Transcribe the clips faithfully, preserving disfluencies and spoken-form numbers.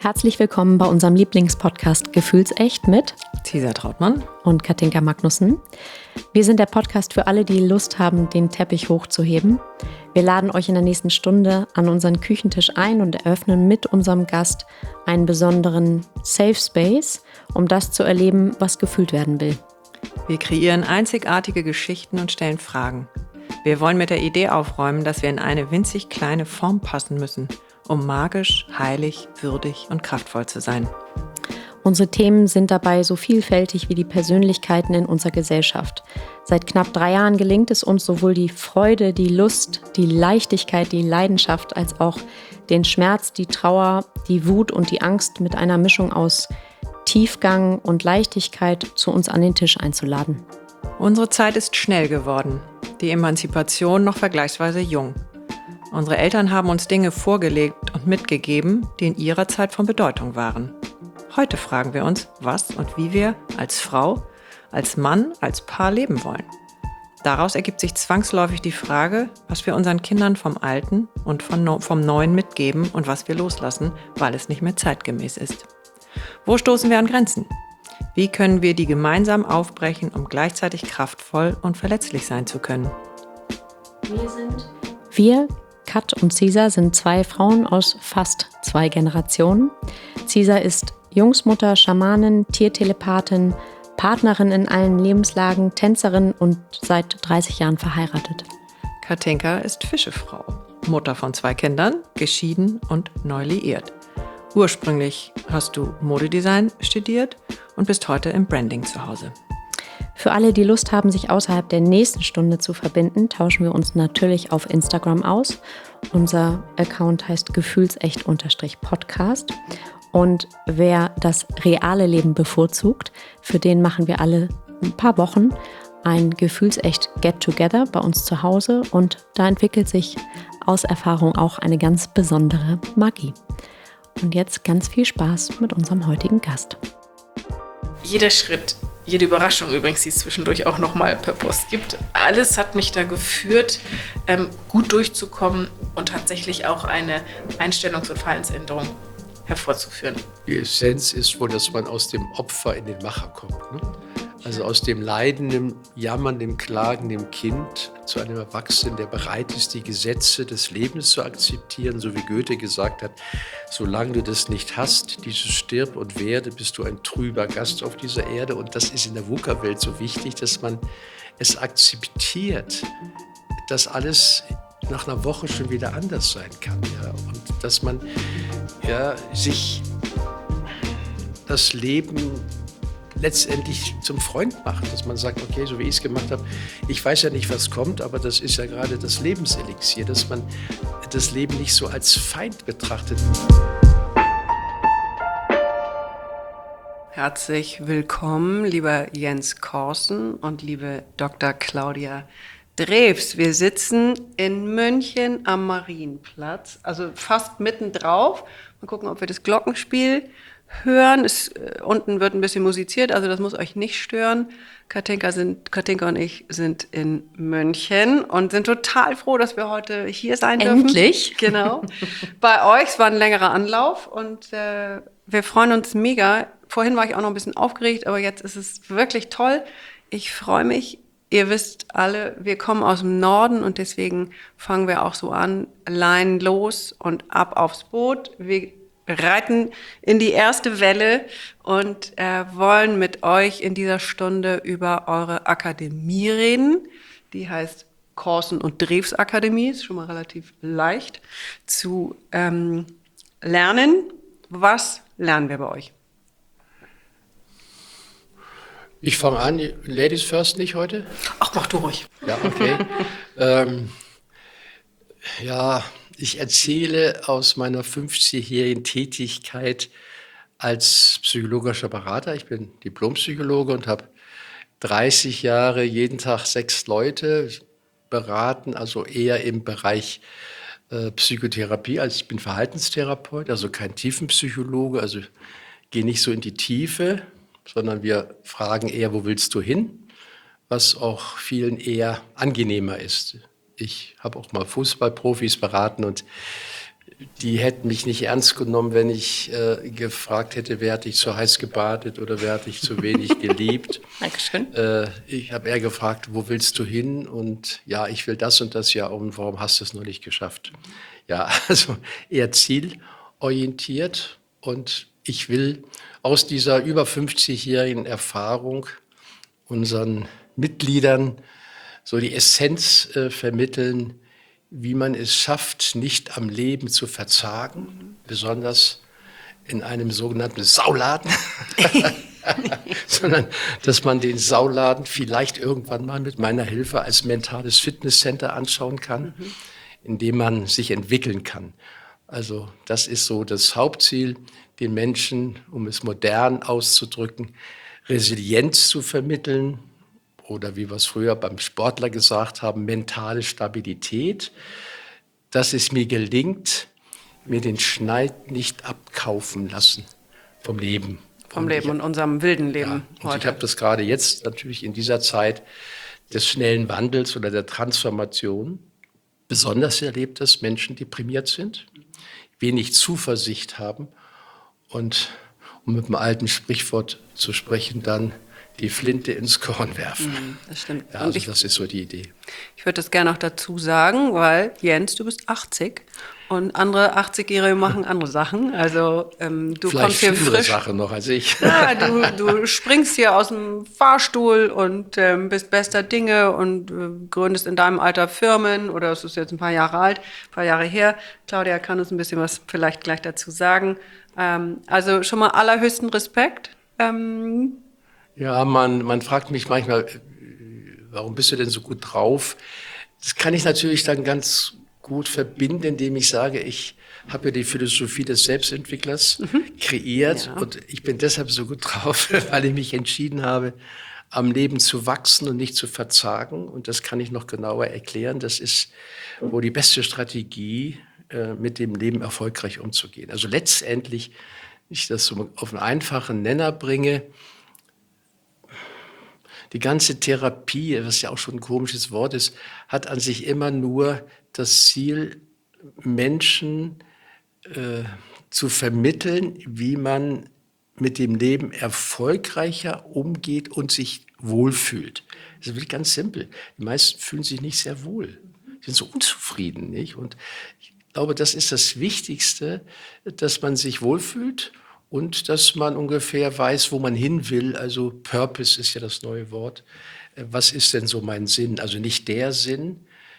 Herzlich willkommen bei unserem Lieblingspodcast Gefühlsecht mit Cesar Trautmann und Katinka Magnussen. Wir sind der Podcast für alle, die Lust haben, den Teppich hochzuheben. Wir laden euch in der nächsten Stunde an unseren Küchentisch ein und eröffnen mit unserem Gast einen besonderen Safe Space, um das zu erleben, was gefühlt werden will. Wir kreieren einzigartige Geschichten und stellen Fragen. Wir wollen mit der Idee aufräumen, dass wir in eine winzig kleine Form passen müssen, um magisch, heilig, würdig und kraftvoll zu sein. Unsere Themen sind dabei so vielfältig wie die Persönlichkeiten in unserer Gesellschaft. Seit knapp drei Jahren gelingt es uns, sowohl die Freude, die Lust, die Leichtigkeit, die Leidenschaft, als auch den Schmerz, die Trauer, die Wut und die Angst mit einer Mischung aus Tiefgang und Leichtigkeit zu uns an den Tisch einzuladen. Unsere Zeit ist schnell geworden, die Emanzipation noch vergleichsweise jung. Unsere Eltern haben uns Dinge vorgelegt und mitgegeben, die in ihrer Zeit von Bedeutung waren. Heute fragen wir uns, was und wie wir als Frau, als Mann, als Paar leben wollen. Daraus ergibt sich zwangsläufig die Frage, was wir unseren Kindern vom Alten und vom Neuen mitgeben und was wir loslassen, weil es nicht mehr zeitgemäß ist. Wo stoßen wir an Grenzen? Wie können wir die gemeinsam aufbrechen, um gleichzeitig kraftvoll und verletzlich sein zu können? Wir sind wir, Kat und Cesar, sind zwei Frauen aus fast zwei Generationen. Cesar ist Jungsmutter, Schamanin, Tiertelepathin, Partnerin in allen Lebenslagen, Tänzerin und seit dreißig Jahren verheiratet. Katinka ist Fischefrau, Mutter von zwei Kindern, geschieden und neu liiert. Ursprünglich hast du Modedesign studiert und bist heute im Branding zu Hause. Für alle, die Lust haben, sich außerhalb der nächsten Stunde zu verbinden, tauschen wir uns natürlich auf Instagram aus. Unser Account heißt gefühlsecht-podcast. Und wer das reale Leben bevorzugt, für den machen wir alle ein paar Wochen ein gefühlsecht Get-Together bei uns zu Hause. Und da entwickelt sich aus Erfahrung auch eine ganz besondere Magie. Und jetzt ganz viel Spaß mit unserem heutigen Gast. Jeder Schritt, jede Überraschung übrigens, die es zwischendurch auch nochmal per Post gibt, alles hat mich da geführt, ähm, gut durchzukommen und tatsächlich auch eine Einstellungs- und Verhaltensänderung hervorzuführen. Die Essenz ist wohl, dass man aus dem Opfer in den Macher kommt. Ne? Also aus dem Leiden, dem Jammern, dem Klagen, dem Kind zu einem Erwachsenen, der bereit ist, die Gesetze des Lebens zu akzeptieren, so wie Goethe gesagt hat, solange du das nicht hast, dieses Stirb und werde, bist du ein trüber Gast auf dieser Erde. Und das ist in der VUCA-Welt so wichtig, dass man es akzeptiert, dass alles nach einer Woche schon wieder anders sein kann. Ja? Und dass man ja, sich das Leben letztendlich zum Freund macht, dass man sagt, okay, so wie ich es gemacht habe, ich weiß ja nicht, was kommt, aber das ist ja gerade das Lebenselixier, dass man das Leben nicht so als Feind betrachtet. Herzlich willkommen, lieber Jens Korsen und liebe Doktor Claudia Drews. Wir sitzen in München am Marienplatz, also fast mittendrauf. Mal gucken, ob wir das Glockenspiel hören. Es, äh, unten wird ein bisschen musiziert, also das muss euch nicht stören. Katinka, sind, Katinka und ich sind in München und sind total froh, dass wir heute hier sein dürfen. Endlich. Genau. Bei euch, es war ein längerer Anlauf und äh, wir freuen uns mega. Vorhin war ich auch noch ein bisschen aufgeregt, aber jetzt ist es wirklich toll. Ich freue mich. Ihr wisst alle, wir kommen aus dem Norden und deswegen fangen wir auch so an, Leinen los und ab aufs Boot. Wir reiten in die erste Welle und äh, wollen mit euch in dieser Stunde über eure Akademie reden. Die heißt Korsen und Drews Akademie, ist schon mal relativ leicht zu ähm, lernen. Was lernen wir bei euch? Ich fange an, Ladies first nicht heute? Ach, mach du ruhig. Ja, okay. ähm, ja, ich erzähle aus meiner fünfzigjährigen Tätigkeit als psychologischer Berater. Ich bin Diplompsychologe und habe dreißig Jahre jeden Tag sechs Leute beraten, also eher im Bereich äh, Psychotherapie, als ich bin Verhaltenstherapeut, also kein Tiefenpsychologe, also gehe nicht so in die Tiefe, sondern wir fragen eher, wo willst du hin, was auch vielen eher angenehmer ist. Ich habe auch mal Fußballprofis beraten und die hätten mich nicht ernst genommen, wenn ich äh, gefragt hätte, wer hat dich zu heiß gebadet oder wer hat dich zu wenig geliebt. Dankeschön. Äh, ich habe eher gefragt, wo willst du hin? Und ja, ich will das und das ja, und warum hast du es noch nicht geschafft? Ja, also eher zielorientiert, und ich will aus dieser über fünfzigjährigen Erfahrung unseren Mitgliedern so die Essenz äh, vermitteln, wie man es schafft, nicht am Leben zu verzagen, besonders in einem sogenannten Sauladen, sondern dass man den Sauladen vielleicht irgendwann mal mit meiner Hilfe als mentales Fitnesscenter anschauen kann, mhm. in dem man sich entwickeln kann. Also das ist so das Hauptziel, den Menschen, um es modern auszudrücken, Resilienz zu vermitteln, oder wie wir es früher beim Sportler gesagt haben, mentale Stabilität, dass es mir gelingt, mir den Schneid nicht abkaufen lassen vom Leben. Vom Leben und unserem wilden Leben ja, heute. Ich habe das gerade jetzt natürlich in dieser Zeit des schnellen Wandels oder der Transformation besonders erlebt, dass Menschen deprimiert sind, wenig Zuversicht haben und, um mit dem alten Sprichwort zu sprechen, dann die Flinte ins Korn werfen. Das stimmt. Ja, also ich, das ist so die Idee. Ich würde das gerne noch dazu sagen, weil Jens, du bist achtzig und andere achtzigjährige machen andere Sachen. Also ähm, du Vielleicht kommst hier viele frisch. Sachen noch als ich. Ja, du, du springst hier aus dem Fahrstuhl und ähm, bist bester Dinge und äh, gründest in deinem Alter Firmen, oder es ist jetzt ein paar Jahre alt, ein paar Jahre her. Claudia kann uns ein bisschen was vielleicht gleich dazu sagen. Ähm, also schon mal allerhöchsten Respekt. Ähm, Ja, man, man fragt mich manchmal, warum bist du denn so gut drauf? Das kann ich natürlich dann ganz gut verbinden, indem ich sage, ich habe ja die Philosophie des Selbstentwicklers mhm. kreiert, ja. Und ich bin deshalb so gut drauf, weil ich mich entschieden habe, am Leben zu wachsen und nicht zu verzagen. Und das kann ich noch genauer erklären. Das ist wohl die beste Strategie, mit dem Leben erfolgreich umzugehen. Also letztendlich, wenn ich das so auf einen einfachen Nenner bringe, die ganze Therapie, was ja auch schon ein komisches Wort ist, hat an sich immer nur das Ziel, Menschen äh, zu vermitteln, wie man mit dem Leben erfolgreicher umgeht und sich wohlfühlt. Das ist wirklich ganz simpel. Die meisten fühlen sich nicht sehr wohl. Sie sind so unzufrieden, nicht? Und ich glaube, das ist das Wichtigste, dass man sich wohlfühlt und dass man ungefähr weiß, wo man hin will. Also Purpose ist ja das neue Wort. Was ist denn so mein Sinn? Also nicht der Sinn,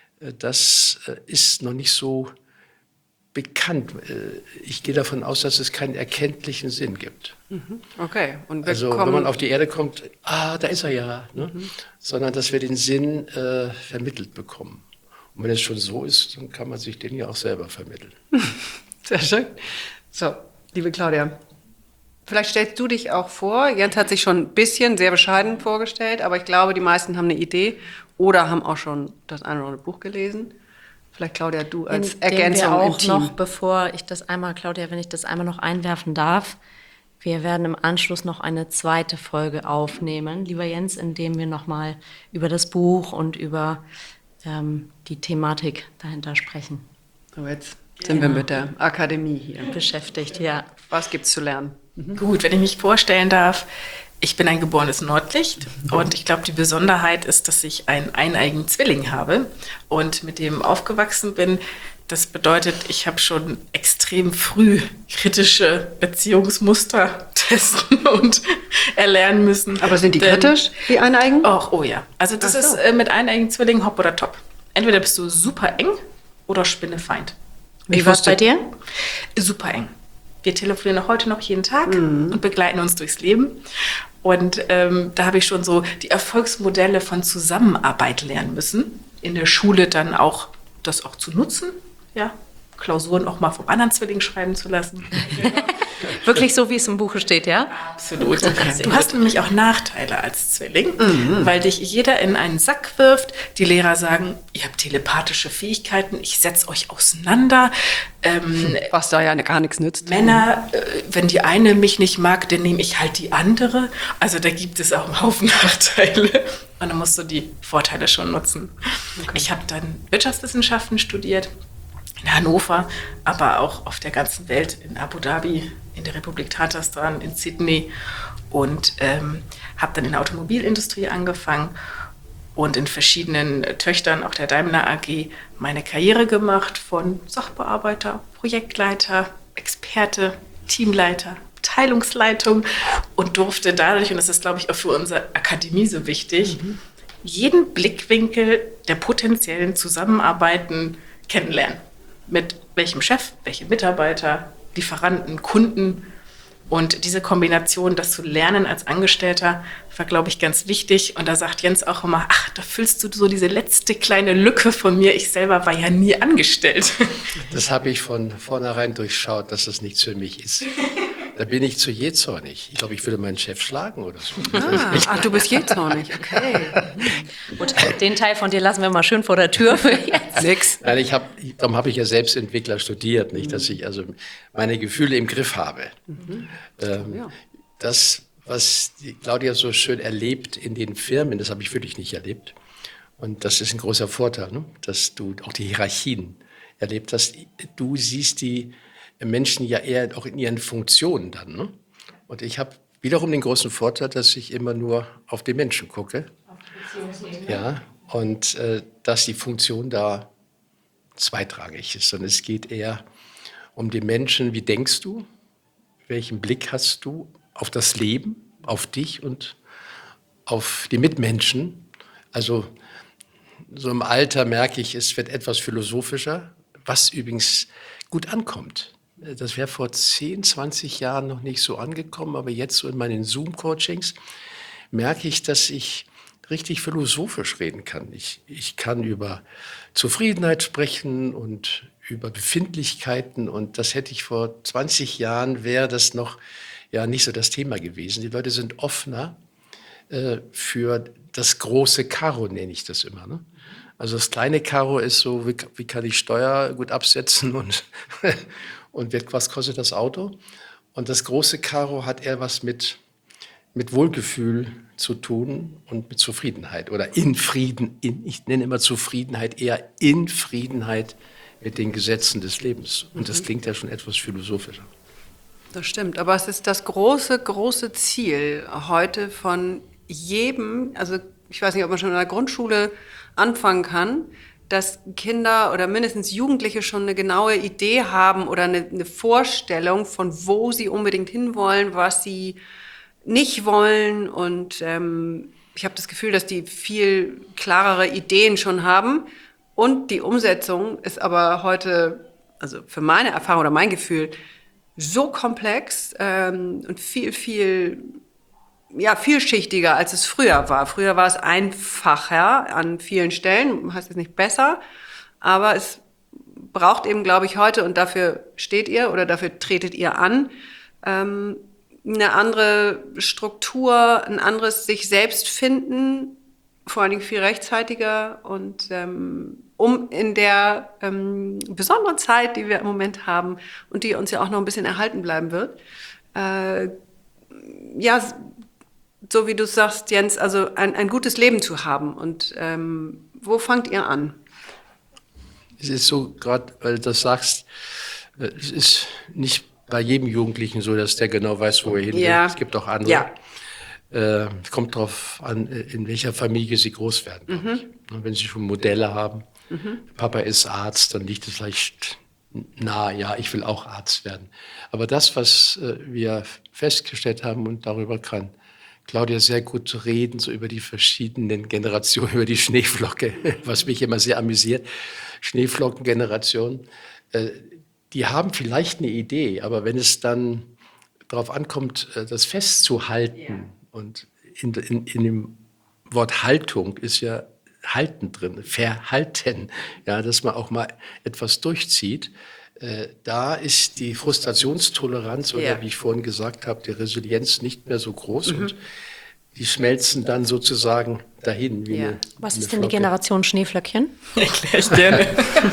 das ist noch nicht so bekannt. Ich gehe davon aus, dass es keinen erkenntlichen Sinn gibt. Okay. Und wir also kommen wenn man auf die Erde kommt, ah, da ist er ja. Ne? Mhm. Sondern dass wir den Sinn äh, vermittelt bekommen. Und wenn es schon so ist, dann kann man sich den ja auch selber vermitteln. Sehr schön. So, liebe Claudia, vielleicht stellst du dich auch vor. Jens hat sich schon ein bisschen sehr bescheiden vorgestellt, aber ich glaube, die meisten haben eine Idee oder haben auch schon das eine oder andere Buch gelesen. Vielleicht, Claudia, du als Indem Ergänzung wir auch im Team. noch, bevor ich das einmal, Claudia, wenn ich das einmal noch einwerfen darf, wir werden im Anschluss noch eine zweite Folge aufnehmen, lieber Jens, indem wir nochmal über das Buch und über ähm, die Thematik dahinter sprechen. So, jetzt sind Genau. wir mit der Akademie hier. Beschäftigt, ja. Was gibt's zu lernen? Gut, wenn ich mich vorstellen darf, ich bin ein geborenes Nordlicht und ich glaube, die Besonderheit ist, dass ich einen eineigen Zwilling habe und mit dem aufgewachsen bin. Das bedeutet, ich habe schon extrem früh kritische Beziehungsmuster testen und erlernen müssen. Aber sind die Denn, kritisch, die eineigen? Och, oh ja. Also das Ach so. ist äh, mit eineigen Zwillingen hopp oder top. Entweder bist du super eng oder Spinnefeind. Wie war es bei dir? Super eng. Wir telefonieren auch heute noch jeden Tag Mhm. und begleiten uns durchs Leben. Und ähm, da habe ich schon so die Erfolgsmodelle von Zusammenarbeit lernen müssen. In der Schule dann auch das auch zu nutzen. Ja, Klausuren auch mal vom anderen Zwilling schreiben zu lassen. Wirklich so, wie es im Buche steht, ja? Absolut. Du hast nämlich auch Nachteile als Zwilling, mhm. weil dich jeder in einen Sack wirft. Die Lehrer sagen, ihr habt telepathische Fähigkeiten, ich setze euch auseinander. Ähm, Was da ja gar nichts nützt. Männer, äh, wenn die eine mich nicht mag, dann nehme ich halt die andere. Also da gibt es auch einen Haufen Nachteile. Und dann musst du die Vorteile schon nutzen. Okay. Ich habe dann Wirtschaftswissenschaften studiert. in Hannover, aber auch auf der ganzen Welt, in Abu Dhabi, in der Republik Tatarstan, in Sydney und ähm, habe dann in der Automobilindustrie angefangen und in verschiedenen Töchtern, auch der Daimler A G, meine Karriere gemacht von Sachbearbeiter, Projektleiter, Experte, Teamleiter, Abteilungsleitung und durfte dadurch, und das ist, glaube ich, auch für unsere Akademie so wichtig, mhm. jeden Blickwinkel der potenziellen Zusammenarbeiten kennenlernen. Mit welchem Chef, welche Mitarbeiter, Lieferanten, Kunden. Und diese Kombination, das zu lernen als Angestellter, war, glaube ich, ganz wichtig. Und da sagt Jens auch immer, ach, da füllst du so diese letzte kleine Lücke von mir. Ich selber war ja nie angestellt. Das habe ich von vornherein durchschaut, dass das nichts für mich ist. Da bin ich zu jähzornig. Ich glaube, ich würde meinen Chef schlagen oder so. Ah, ach, du bist jähzornig, okay. Gut, den Teil von dir lassen wir mal schön vor der Tür für jetzt. Nix. Nein, ich hab, darum habe ich ja selbst Entwickler studiert, nicht, dass ich also meine Gefühle im Griff habe. Mhm. Ähm, ja. Das, was die Claudia so schön erlebt in den Firmen, das habe ich wirklich nicht erlebt. Und das ist ein großer Vorteil, ne? Dass du auch die Hierarchien erlebt hast. Du siehst die Menschen ja eher auch in ihren Funktionen dann. Ne? Und ich habe wiederum den großen Vorteil, dass ich immer nur auf den Menschen gucke. Ja, und äh, dass die Funktion da zweitrangig ist. Und es geht eher um den Menschen. Wie denkst du? Welchen Blick hast du auf das Leben, auf dich und auf die Mitmenschen? Also so im Alter merke ich, es wird etwas philosophischer, was übrigens gut ankommt. Das wäre vor zehn, zwanzig Jahren noch nicht so angekommen, aber jetzt so in meinen Zoom-Coachings merke ich, dass ich richtig philosophisch reden kann. Ich, ich kann über Zufriedenheit sprechen und über Befindlichkeiten und das hätte ich vor zwanzig Jahren, wäre das noch ja nicht so das Thema gewesen. Die Leute sind offener äh, für das große Karo, nenne ich das immer, ne? Also das kleine Karo ist so, wie, wie kann ich Steuer gut absetzen und, und was kostet das Auto? Und das große Karo hat eher was mit, mit Wohlgefühl zu tun und mit Zufriedenheit oder in Frieden. In, ich nenne immer Zufriedenheit eher in Friedenheit mit den Gesetzen des Lebens. Und das klingt ja schon etwas philosophischer. Das stimmt, aber es ist das große, große Ziel heute von jedem, also ich weiß nicht, ob man schon in der Grundschule anfangen kann, dass Kinder oder mindestens Jugendliche schon eine genaue Idee haben oder eine, eine Vorstellung von, wo sie unbedingt hinwollen, was sie nicht wollen. Und ähm, ich habe das Gefühl, dass die viel klarere Ideen schon haben. Und die Umsetzung ist aber heute, also für meine Erfahrung oder mein Gefühl, so komplex ähm, und viel, viel ja, vielschichtiger, als es früher war. Früher war es einfacher an vielen Stellen, heißt jetzt nicht besser, aber es braucht eben, glaube ich, heute, und dafür steht ihr oder dafür tretet ihr an, ähm, eine andere Struktur, ein anderes sich selbst finden, vor allen Dingen viel rechtzeitiger und ähm, um in der ähm, besonderen Zeit, die wir im Moment haben und die uns ja auch noch ein bisschen erhalten bleiben wird, äh, ja, so wie du sagst, Jens, also ein, ein gutes Leben zu haben. Und ähm, wo fangt ihr an? Es ist so, gerade weil du das sagst, es ist nicht bei jedem Jugendlichen so, dass der genau weiß, wo er hin will. Ja. Es gibt auch andere. Ja. Äh, es kommt darauf an, in welcher Familie sie groß werden. Mhm. Und wenn sie schon Modelle haben, mhm. Papa ist Arzt, dann liegt es vielleicht nahe, ja, ich will auch Arzt werden. Aber das, was äh, wir festgestellt haben, und darüber kann Claudia sehr gut reden, so über die verschiedenen Generationen, über die Schneeflocke, was mich immer sehr amüsiert. Schneeflockengeneration, äh, die haben vielleicht eine Idee, aber wenn es dann darauf ankommt, äh, das festzuhalten, ja. Und in, in, in dem Wort Haltung ist ja Halten drin, verhalten, ja, dass man auch mal etwas durchzieht. Äh, da ist die Frustrationstoleranz oder ja. wie ich vorhin gesagt habe, die Resilienz nicht mehr so groß Mhm. und die schmelzen dann sozusagen dahin. Wie Ja. eine, Was eine ist denn die Flocke. Generation Schneeflöckchen? Erkläre ich gerne.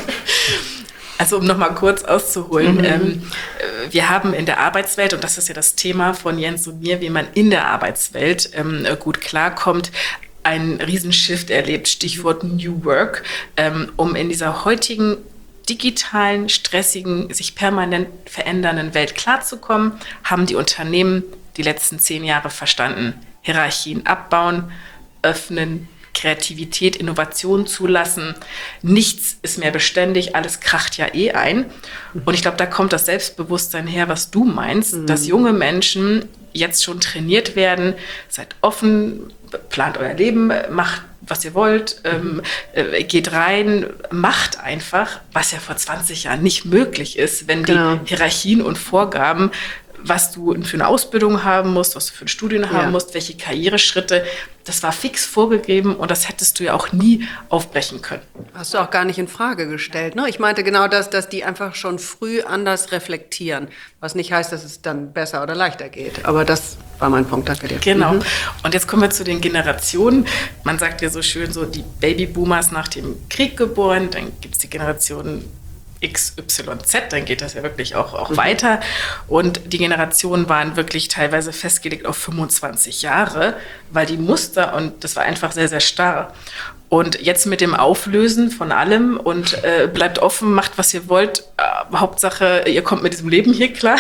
Also um nochmal kurz auszuholen, Mhm. ähm, wir haben in der Arbeitswelt, und das ist ja das Thema von Jens und mir, wie man in der Arbeitswelt ähm, gut klarkommt, einen Riesenshift erlebt, Stichwort New Work, ähm, um in dieser heutigen digitalen, stressigen, sich permanent verändernden Welt klarzukommen, haben die Unternehmen die letzten zehn Jahre verstanden. Hierarchien abbauen, öffnen, Kreativität, Innovation zulassen. Nichts ist mehr beständig, alles kracht ja eh ein. Und ich glaube, da kommt das Selbstbewusstsein her, was du meinst, mhm. dass junge Menschen jetzt schon trainiert werden, seid offen, plant euer Leben, macht, was ihr wollt, ähm, äh, geht rein, macht einfach, was ja vor zwanzig Jahren nicht möglich ist, wenn genau. die Hierarchien und Vorgaben, was du für eine Ausbildung haben musst, was du für ein Studium haben ja. musst, welche Karriereschritte, das war fix vorgegeben und das hättest du ja auch nie aufbrechen können. Hast du auch gar nicht in Frage gestellt, ne? Ich meinte genau das, dass die einfach schon früh anders reflektieren, was nicht heißt, dass es dann besser oder leichter geht. Aber das war mein Punkt, danke dir. Genau. Mhm. Und jetzt kommen wir zu den Generationen. Man sagt ja so schön, so die Babyboomers nach dem Krieg geboren, dann gibt es die Generation X Y Z, dann geht das ja wirklich auch, auch mhm. weiter. Und die Generationen waren wirklich teilweise festgelegt auf fünfundzwanzig Jahre, weil die Muster, und das war einfach sehr, sehr starr. Und jetzt mit dem Auflösen von allem und äh, bleibt offen, macht, was ihr wollt, äh, Hauptsache, ihr kommt mit diesem Leben hier klar,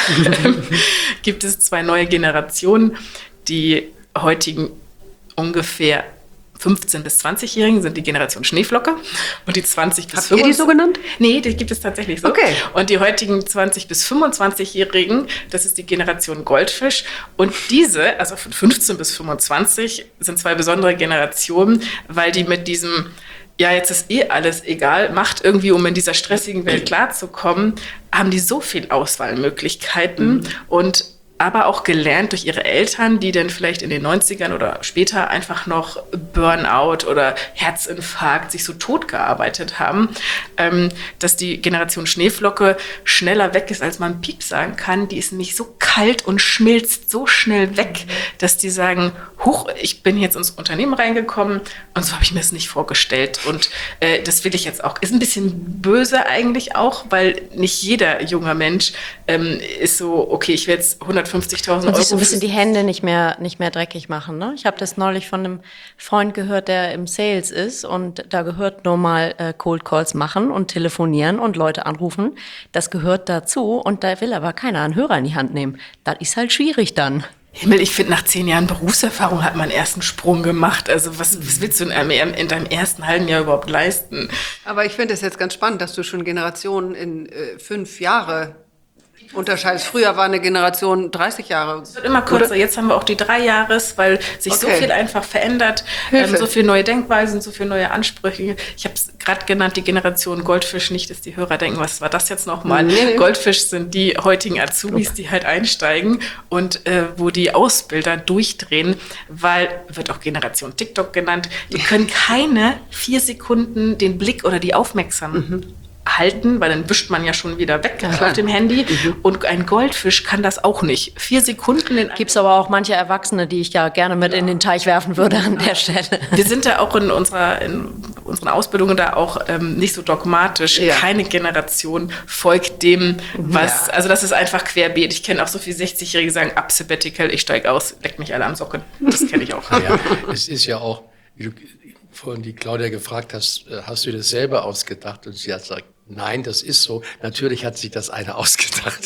gibt es zwei neue Generationen. Die heutigen ungefähr fünfzehn- bis zwanzigjährigen sind die Generation Schneeflocke und die zwanzig bis fünfundzwanzig. Habt ihr die so genannt? Nee, die gibt es tatsächlich so. Okay. Und die heutigen zwanzig- bis fünfundzwanzigjährigen, das ist die Generation Goldfisch. Und diese, also von fünfzehn bis fünfundzwanzig, sind zwei besondere Generationen, weil die mit diesem, ja, jetzt ist eh alles egal, macht irgendwie, um in dieser stressigen Welt klarzukommen, haben die so viel Auswahlmöglichkeiten mhm. und aber auch gelernt durch ihre Eltern, die dann vielleicht in den neunzigern oder später einfach noch Burnout oder Herzinfarkt sich so tot gearbeitet haben, ähm, dass die Generation Schneeflocke schneller weg ist, als man Piep sagen kann. Die ist nämlich so kalt und schmilzt so schnell weg, dass die sagen, huch, ich bin jetzt ins Unternehmen reingekommen und so habe ich mir es nicht vorgestellt. Und äh, das will ich jetzt auch. Ist ein bisschen böse eigentlich auch, weil nicht jeder junge Mensch ähm, ist so, okay, ich will jetzt hundertfünfzigtausend Euro. Und sich so ein bisschen die Hände nicht mehr, nicht mehr dreckig machen. Ne? Ich habe das neulich von einem Freund gehört, der im Sales ist und da gehört nur mal äh, Cold Calls machen und telefonieren und Leute anrufen. Das gehört dazu und da will aber keiner einen Hörer in die Hand nehmen. Das ist halt schwierig dann. Himmel, ich finde, nach zehn Jahren Berufserfahrung hat man erst einen Sprung gemacht. Also was, was willst du in, einem, in deinem ersten halben Jahr überhaupt leisten? Aber ich finde es jetzt ganz spannend, dass du schon Generationen in äh, fünf Jahre unterscheidest. Früher war eine Generation dreißig Jahre. Es wird immer kürzer. Oder? Jetzt haben wir auch die drei Jahres, weil sich okay. so viel einfach verändert. Ähm, so viele neue Denkweisen, so viele neue Ansprüche. Ich habe es gerade genannt, die Generation Goldfisch. Nicht, dass die Hörer denken, was war das jetzt nochmal? Nee, nee. Goldfisch sind die heutigen Azubis, die halt einsteigen und äh, wo die Ausbilder durchdrehen, weil, wird auch Generation TikTok genannt, die können keine vier Sekunden den Blick oder die Aufmerksamkeit mhm. halten, weil dann wischt man ja schon wieder weg ja, auf dem Handy. Mhm. Und ein Goldfisch kann das auch nicht. Vier Sekunden in Gibt es aber auch manche Erwachsene, die ich ja gerne mit ja. in den Teich werfen würde an der Stelle. Wir sind da auch in unserer in unseren Ausbildungen da auch ähm, nicht so dogmatisch. Ja. Keine Generation folgt dem, was, ja. also das ist einfach querbeet. Ich kenne auch so viele sechzigjährige, die sagen, ab Sabbatical, ich steige aus, leckt mich alle am Socken. Das kenne ich auch. Ja, es ist ja auch, wie du vorhin die Claudia gefragt hast, hast du dir das selber ausgedacht? Und sie hat gesagt, nein, das ist so. Natürlich hat sich das einer ausgedacht.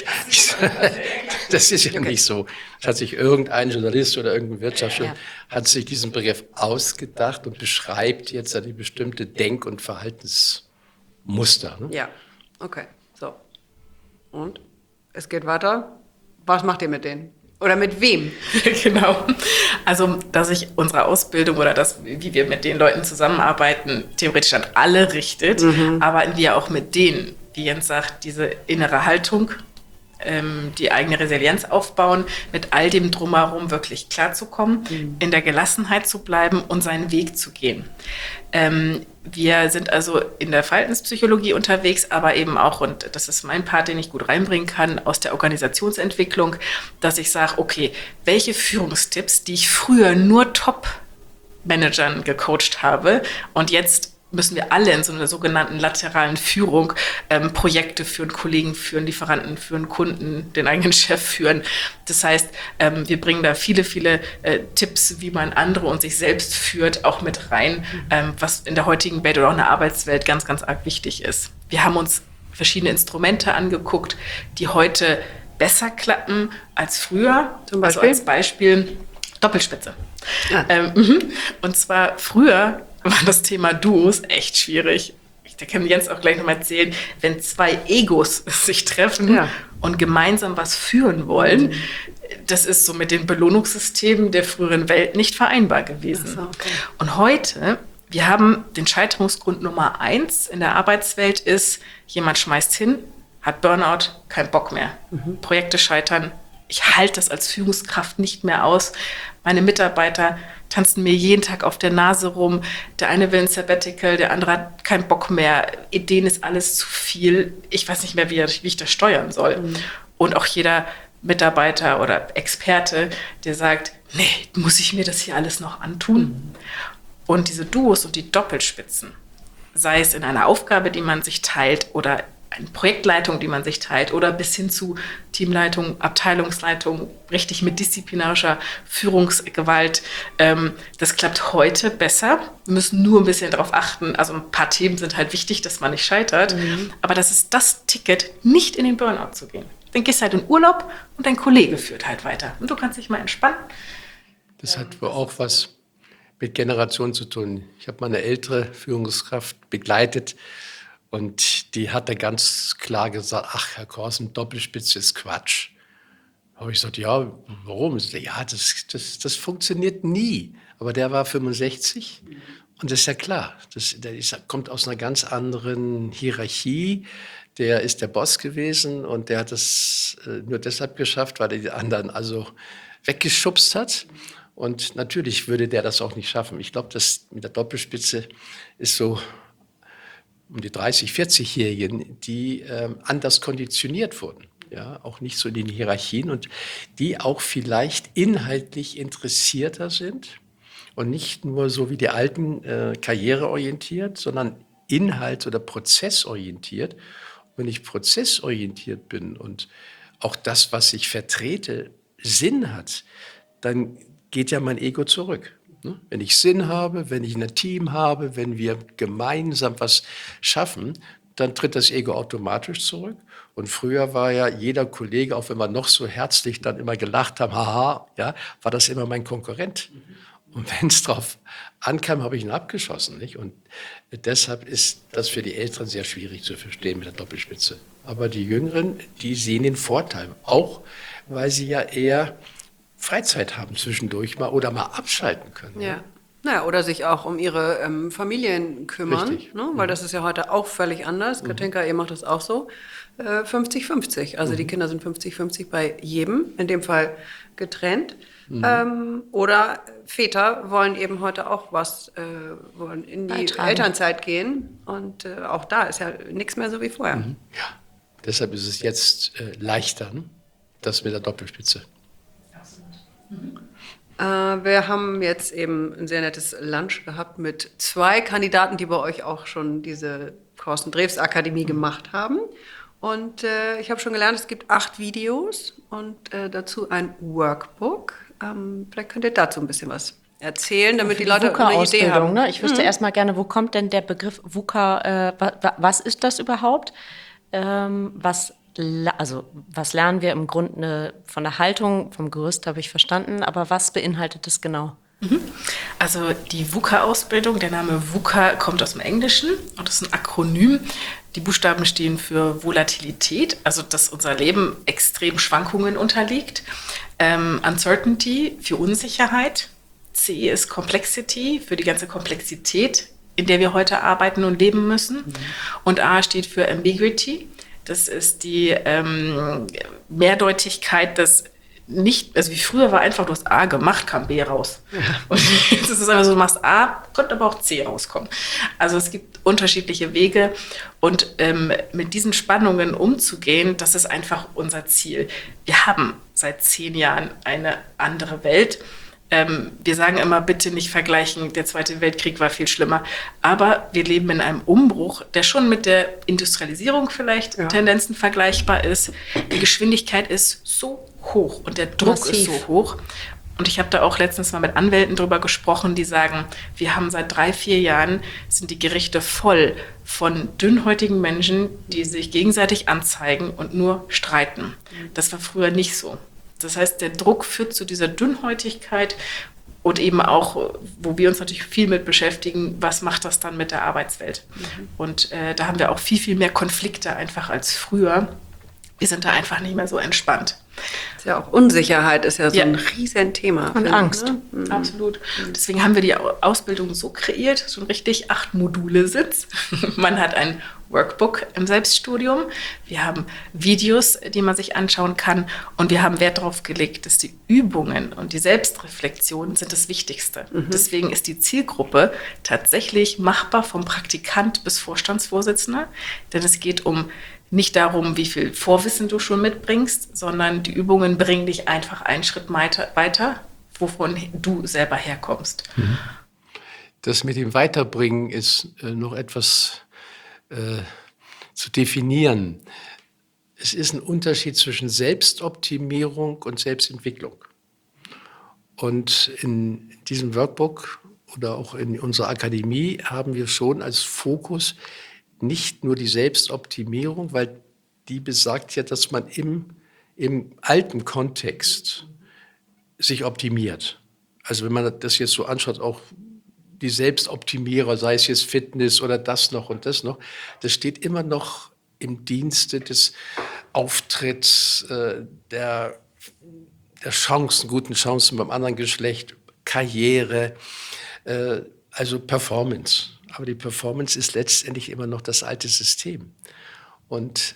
Das ist ja nicht so. Das hat sich irgendein Journalist oder irgendein Wirtschaftsjournalist ja. hat sich diesen Begriff ausgedacht und beschreibt jetzt eine bestimmte Denk- und Verhaltensmuster. Ne? Ja, okay. So. Und? Es geht weiter. Was macht ihr mit denen? Oder mit wem? Genau. Also, dass sich unsere Ausbildung oder das, wie wir mit den Leuten zusammenarbeiten, theoretisch an alle richtet, mhm. aber wir auch mit denen, wie Jens sagt, diese innere Haltung, ähm, die eigene Resilienz aufbauen, mit all dem Drumherum wirklich klarzukommen, mhm. in der Gelassenheit zu bleiben und seinen Weg zu gehen. Ähm, wir sind also in der Verhaltenspsychologie unterwegs, aber eben auch, und das ist mein Part, den ich gut reinbringen kann, aus der Organisationsentwicklung, dass ich sage, okay, welche Führungstipps, die ich früher nur Top-Managern gecoacht habe und jetzt müssen wir alle in so einer sogenannten lateralen Führung ähm, Projekte führen, Kollegen führen, Lieferanten führen, Kunden, den eigenen Chef führen. Das heißt, ähm, wir bringen da viele, viele äh, Tipps, wie man andere und sich selbst führt, auch mit rein, ähm, was in der heutigen Welt oder auch in der Arbeitswelt ganz, ganz arg wichtig ist. Wir haben uns verschiedene Instrumente angeguckt, die heute besser klappen als früher. Zum Also Beispiel? als Beispiel Doppelspitze. Ja. Ähm, mhm. Und zwar früher war das Thema Duos echt schwierig. Da kann Jens auch gleich nochmal erzählen, wenn zwei Egos sich treffen Ja. und gemeinsam was führen wollen, das ist so mit den Belohnungssystemen der früheren Welt nicht vereinbar gewesen. Ach so, okay. Und heute, wir haben den Scheiterungsgrund Nummer eins in der Arbeitswelt ist, jemand schmeißt hin, hat Burnout, kein Bock mehr. Mhm. Projekte scheitern, ich halte das als Führungskraft nicht mehr aus. Meine Mitarbeiter tanzen mir jeden Tag auf der Nase rum. Der eine will ein Sabbatical, der andere hat keinen Bock mehr. Ideen ist alles zu viel. Ich weiß nicht mehr, wie, wie ich das steuern soll. Mhm. Und auch jeder Mitarbeiter oder Experte, der sagt, nee, muss ich mir das hier alles noch antun? Mhm. Und diese Duos und die Doppelspitzen, sei es in einer Aufgabe, die man sich teilt oder eine Projektleitung, die man sich teilt oder bis hin zu Teamleitung, Abteilungsleitung, richtig mit disziplinarischer Führungsgewalt. Ähm, das klappt heute besser. Wir müssen nur ein bisschen darauf achten. Also ein paar Themen sind halt wichtig, dass man nicht scheitert. Mhm. Aber das ist das Ticket, nicht in den Burnout zu gehen. Dann gehst du halt in Urlaub und dein Kollege führt halt weiter. Und du kannst dich mal entspannen. Das hat wohl auch was mit Generation zu tun. Ich habe mal eine ältere Führungskraft begleitet. Und die hat dann ganz klar gesagt, ach, Herr Korsen, Doppelspitze ist Quatsch. Da habe ich gesagt, ja, warum? Ja, das, das, das funktioniert nie. Aber der war fünfundsechzig und das ist ja klar. Das, der ist, kommt aus einer ganz anderen Hierarchie. Der ist der Boss gewesen und der hat das äh, nur deshalb geschafft, weil er die anderen also weggeschubst hat. Und natürlich würde der das auch nicht schaffen. Ich glaube, das mit der Doppelspitze ist so um die dreißig-, vierzig-Jährigen, die ähm, anders konditioniert wurden. Ja, auch nicht so in den Hierarchien und die auch vielleicht inhaltlich interessierter sind und nicht nur so wie die Alten äh, karriereorientiert, sondern inhalts- oder prozessorientiert. Und wenn ich prozessorientiert bin und auch das, was ich vertrete, Sinn hat, dann geht ja mein Ego zurück. Wenn ich Sinn habe, wenn ich ein Team habe, wenn wir gemeinsam was schaffen, dann tritt das Ego automatisch zurück. Und früher war ja jeder Kollege, auch wenn wir noch so herzlich dann immer gelacht haben, haha, ja, war das immer mein Konkurrent. Und wenn es drauf ankam, habe ich ihn abgeschossen. Nicht? Und deshalb ist das für die Älteren sehr schwierig zu verstehen mit der Doppelspitze. Aber die Jüngeren, die sehen den Vorteil, auch weil sie ja eher Freizeit haben zwischendurch mal oder mal abschalten können. Ja. Naja, oder sich auch um ihre ähm, Familien kümmern, Richtig. Ne? Weil mhm. das ist ja heute auch völlig anders. Mhm. Katinka, ihr macht das auch so. Äh, fünfzig fünfzig. Also mhm. die Kinder sind fünfzig fünfzig bei jedem, in dem Fall getrennt. Mhm. Ähm, oder Väter wollen eben heute auch was, äh, wollen in die Beitragen. Elternzeit gehen. Und äh, auch da ist ja nichts mehr so wie vorher. Mhm. Ja, deshalb ist es jetzt äh, leichter, ne? Das mit der Doppelspitze. Mhm. Äh, wir haben jetzt eben ein sehr nettes Lunch gehabt mit zwei Kandidaten, die bei euch auch schon diese Korsten Drews Akademie mhm. gemacht haben. Und äh, ich habe schon gelernt, es gibt acht Videos und äh, dazu ein Workbook. Ähm, vielleicht könnt ihr dazu ein bisschen was erzählen, damit die, die Leute eine Idee haben. Ne? Ich wüsste mhm. erst mal gerne, wo kommt denn der Begriff VUCA, äh, wa, was ist das überhaupt? Ähm, was Also was lernen wir im Grunde von der Haltung, vom Gerüst habe ich verstanden, aber was beinhaltet das genau? Also die VUCA-Ausbildung, der Name VUCA kommt aus dem Englischen und das ist ein Akronym. Die Buchstaben stehen für Volatilität, also dass unser Leben extrem Schwankungen unterliegt. Ähm, Uncertainty für Unsicherheit. C ist Complexity für die ganze Komplexität, in der wir heute arbeiten und leben müssen. Mhm. Und A steht für Ambiguity. Das ist die ähm, Mehrdeutigkeit, dass nicht, also wie früher war einfach, du hast A gemacht, kam B raus. Ja. Und jetzt ist es einfach so, du machst A, könnte aber auch C rauskommen. Also es gibt unterschiedliche Wege und ähm, mit diesen Spannungen umzugehen, das ist einfach unser Ziel. Wir haben seit zehn Jahren eine andere Welt. Ähm, wir sagen immer, bitte nicht vergleichen, der Zweite Weltkrieg war viel schlimmer. Aber wir leben in einem Umbruch, der schon mit der Industrialisierung vielleicht ja. Tendenzen vergleichbar ist. Die Geschwindigkeit ist so hoch und der Druck Massiv. ist so hoch. Und ich habe da auch letztens mal mit Anwälten drüber gesprochen, die sagen, wir haben seit drei, vier Jahren, sind die Gerichte voll von dünnhäutigen Menschen, die sich gegenseitig anzeigen und nur streiten. Das war früher nicht so. Das heißt, der Druck führt zu dieser Dünnhäutigkeit und eben auch, wo wir uns natürlich viel mit beschäftigen, was macht das dann mit der Arbeitswelt? Mhm. Und äh, da haben wir auch viel, viel mehr Konflikte einfach als früher. Wir sind da einfach nicht mehr so entspannt. Ist ja auch Unsicherheit ist ja so ja. ein riesen Thema. Und Angst. Ne? Mhm. Absolut. Deswegen haben wir die Ausbildung so kreiert, so ein richtig acht Module Sitz. Man hat ein Workbook im Selbststudium. Wir haben Videos, die man sich anschauen kann. Und wir haben Wert darauf gelegt, dass die Übungen und die Selbstreflexion sind das Wichtigste. Mhm. Deswegen ist die Zielgruppe tatsächlich machbar vom Praktikant bis Vorstandsvorsitzender. Denn es geht um nicht darum, wie viel Vorwissen du schon mitbringst, sondern die Übungen bringen dich einfach einen Schritt weiter, wovon du selber herkommst. Das mit dem Weiterbringen ist äh, noch etwas äh, zu definieren. Es ist ein Unterschied zwischen Selbstoptimierung und Selbstentwicklung. Und in diesem Workbook oder auch in unserer Akademie haben wir schon als Fokus nicht nur die Selbstoptimierung, weil die besagt ja, dass man im, im alten Kontext sich optimiert. Also wenn man das jetzt so anschaut, auch die Selbstoptimierer, sei es jetzt Fitness oder das noch und das noch, das steht immer noch im Dienste des Auftritts, äh, der, der Chancen, guten Chancen beim anderen Geschlecht, Karriere, äh, also Performance. Aber die Performance ist letztendlich immer noch das alte System. Und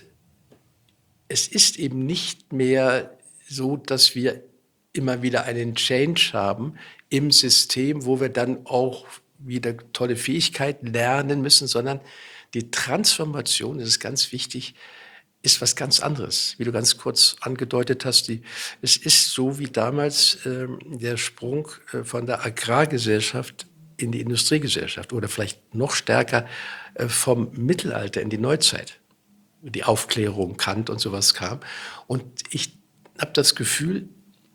es ist eben nicht mehr so, dass wir immer wieder einen Change haben im System, wo wir dann auch wieder tolle Fähigkeiten lernen müssen, sondern die Transformation, das ist ganz wichtig, ist was ganz anderes. Wie du ganz kurz angedeutet hast, die, es ist so wie damals äh, der Sprung äh, von der Agrargesellschaft in die Industriegesellschaft oder vielleicht noch stärker äh, vom Mittelalter in die Neuzeit. Die Aufklärung, Kant und sowas kam. Und ich habe das Gefühl,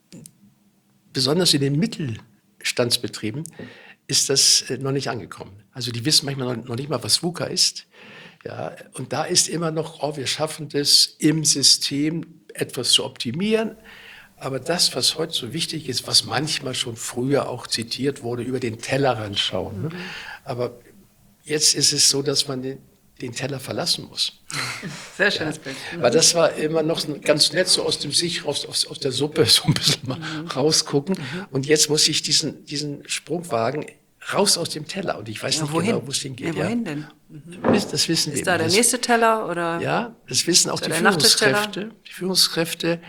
besonders in den Mittelstandsbetrieben ist das äh, noch nicht angekommen. Also die wissen manchmal noch, noch nicht mal, was VUCA ist. Ja, und da ist immer noch, oh, wir schaffen das im System etwas zu optimieren. Aber das, was heute so wichtig ist, was manchmal schon früher auch zitiert wurde, über den Tellerrand schauen. Ne? Aber jetzt ist es so, dass man den, den Teller verlassen muss. Sehr schönes ja. Bild. Weil das war immer noch ganz nett, so aus dem Sich, aus, aus, aus der Suppe so ein bisschen mal mhm. rausgucken. Mhm. Und jetzt muss ich diesen, diesen Sprung wagen, raus aus dem Teller. Und ich weiß ja, nicht wohin? genau, wo es hingeht. Ja, wohin ja. denn? Mhm. Das wissen wir. Ist da der nächste Teller? Oder? Ja, das wissen auch die Führungskräfte. Die Führungskräfte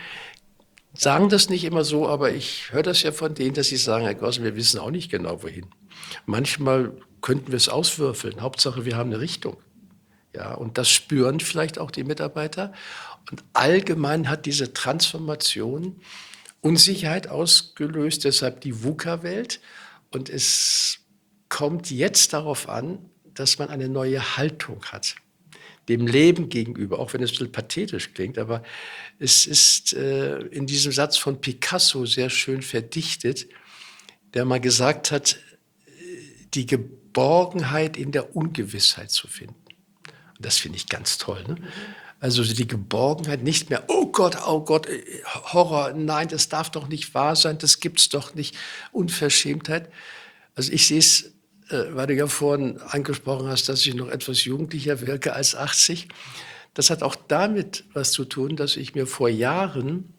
sagen das nicht immer so, aber ich höre das ja von denen, dass sie sagen, Herr Gossen, wir wissen auch nicht genau, wohin. Manchmal könnten wir es auswürfeln. Hauptsache, wir haben eine Richtung. Ja, und das spüren vielleicht auch die Mitarbeiter. Und allgemein hat diese Transformation Unsicherheit ausgelöst, deshalb die VUCA-Welt. Und es kommt jetzt darauf an, dass man eine neue Haltung hat. Dem Leben gegenüber, auch wenn es ein bisschen pathetisch klingt, aber es ist äh, in diesem Satz von Picasso sehr schön verdichtet, der mal gesagt hat, die Geborgenheit in der Ungewissheit zu finden. Und das finde ich ganz toll. Ne? Also die Geborgenheit nicht mehr, oh Gott, oh Gott, Horror, nein, das darf doch nicht wahr sein, das gibt's doch nicht, Unverschämtheit. Also ich sehe es, weil du ja vorhin angesprochen hast, dass ich noch etwas jugendlicher wirke als achtzig. Das hat auch damit was zu tun, dass ich mir vor Jahren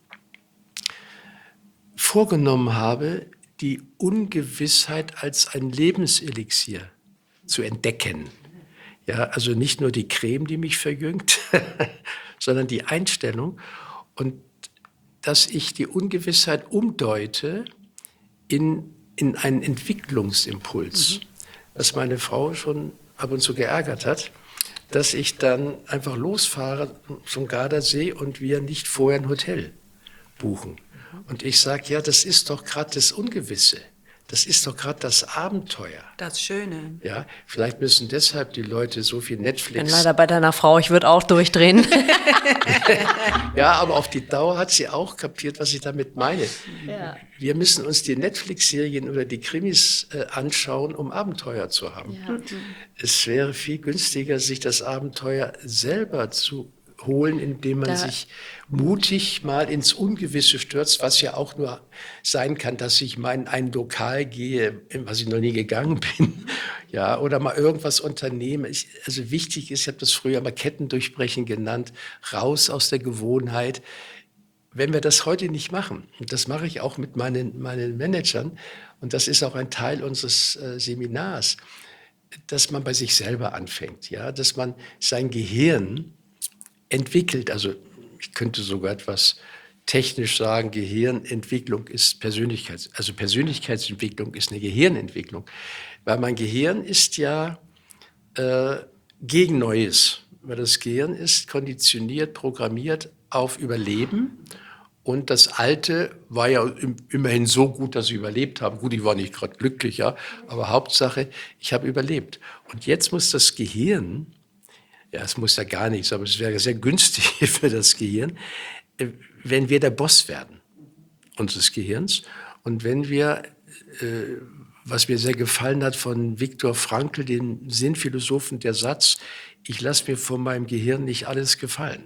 vorgenommen habe, die Ungewissheit als ein Lebenselixier zu entdecken. Ja, also nicht nur die Creme, die mich verjüngt, sondern die Einstellung. Und dass ich die Ungewissheit umdeute in, in einen Entwicklungsimpuls. Mhm. Was meine Frau schon ab und zu geärgert hat, dass ich dann einfach losfahre zum Gardasee und wir nicht vorher ein Hotel buchen. Und ich sage, ja, das ist doch gerade das Ungewisse. Das ist doch gerade das Abenteuer. Das Schöne. Ja, vielleicht müssen deshalb die Leute so viel Netflix... Ich bin leider bei deiner Frau, ich würde auch durchdrehen. Ja, aber auf die Dauer hat sie auch kapiert, was ich damit meine. Ja. Wir müssen uns die Netflix-Serien oder die Krimis äh, anschauen, um Abenteuer zu haben. Ja. Es wäre viel günstiger, sich das Abenteuer selber zu holen, indem man Da- sich mutig mal ins Ungewisse stürzt, was ja auch nur sein kann, dass ich mal in ein Lokal gehe, in was ich noch nie gegangen bin, ja, oder mal irgendwas unternehme. Ich, also wichtig ist, ich habe das früher mal Ketten durchbrechen genannt, raus aus der Gewohnheit. Wenn wir das heute nicht machen, und das mache ich auch mit meinen, meinen Managern, und das ist auch ein Teil unseres äh, Seminars, dass man bei sich selber anfängt, ja, dass man sein Gehirn entwickelt. Also ich könnte sogar etwas technisch sagen, Gehirnentwicklung ist Persönlichkeits, also Persönlichkeitsentwicklung ist eine Gehirnentwicklung, weil mein Gehirn ist ja äh, gegen Neues, weil das Gehirn ist konditioniert, programmiert auf Überleben. Und das Alte war ja im, immerhin so gut, dass ich überlebt habe. Gut, ich war nicht gerade glücklich, ja, aber Hauptsache, ich habe überlebt. Und jetzt muss das Gehirn, ja, es muss ja gar nichts, aber es wäre sehr günstig für das Gehirn, wenn wir der Boss werden unseres Gehirns. Und wenn wir, äh, was mir sehr gefallen hat von Viktor Frankl, den Sinnphilosophen, der Satz, ich lasse mir von meinem Gehirn nicht alles gefallen.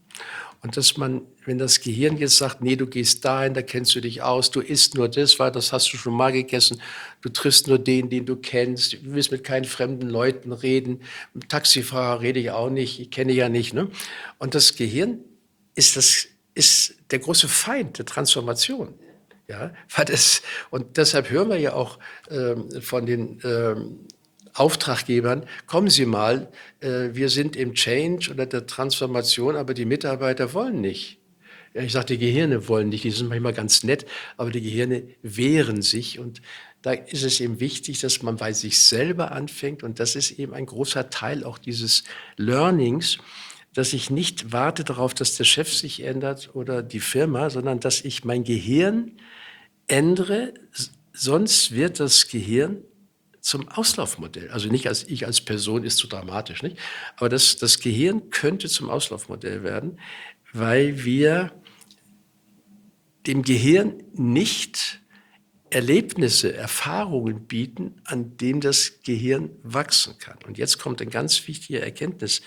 Und dass man, wenn das Gehirn jetzt sagt, nee, du gehst dahin, da kennst du dich aus, du isst nur das, weil das hast du schon mal gegessen, du triffst nur den, den du kennst, du willst mit keinen fremden Leuten reden, mit dem Taxifahrer rede ich auch nicht, ich kenne ja nicht. Ne? Und das Gehirn ist, das, ist der große Feind der Transformation. Ja? Weil das, und deshalb hören wir ja auch ähm, von den ähm, Auftraggebern, kommen Sie mal, äh, wir sind im Change oder der Transformation, aber die Mitarbeiter wollen nicht. Ja, ich sage, die Gehirne wollen nicht, die sind manchmal ganz nett, aber die Gehirne wehren sich. Und da ist es eben wichtig, dass man bei sich selber anfängt. Und das ist eben ein großer Teil auch dieses Learnings, dass ich nicht warte darauf, dass der Chef sich ändert oder die Firma, sondern dass ich mein Gehirn ändere, sonst wird das Gehirn zum Auslaufmodell. Also nicht als ich als Person ist zu dramatisch, nicht? Aber das, das Gehirn könnte zum Auslaufmodell werden, weil wir dem Gehirn nicht Erlebnisse, Erfahrungen bieten, an denen das Gehirn wachsen kann. Und jetzt kommt eine ganz wichtige Erkenntnis.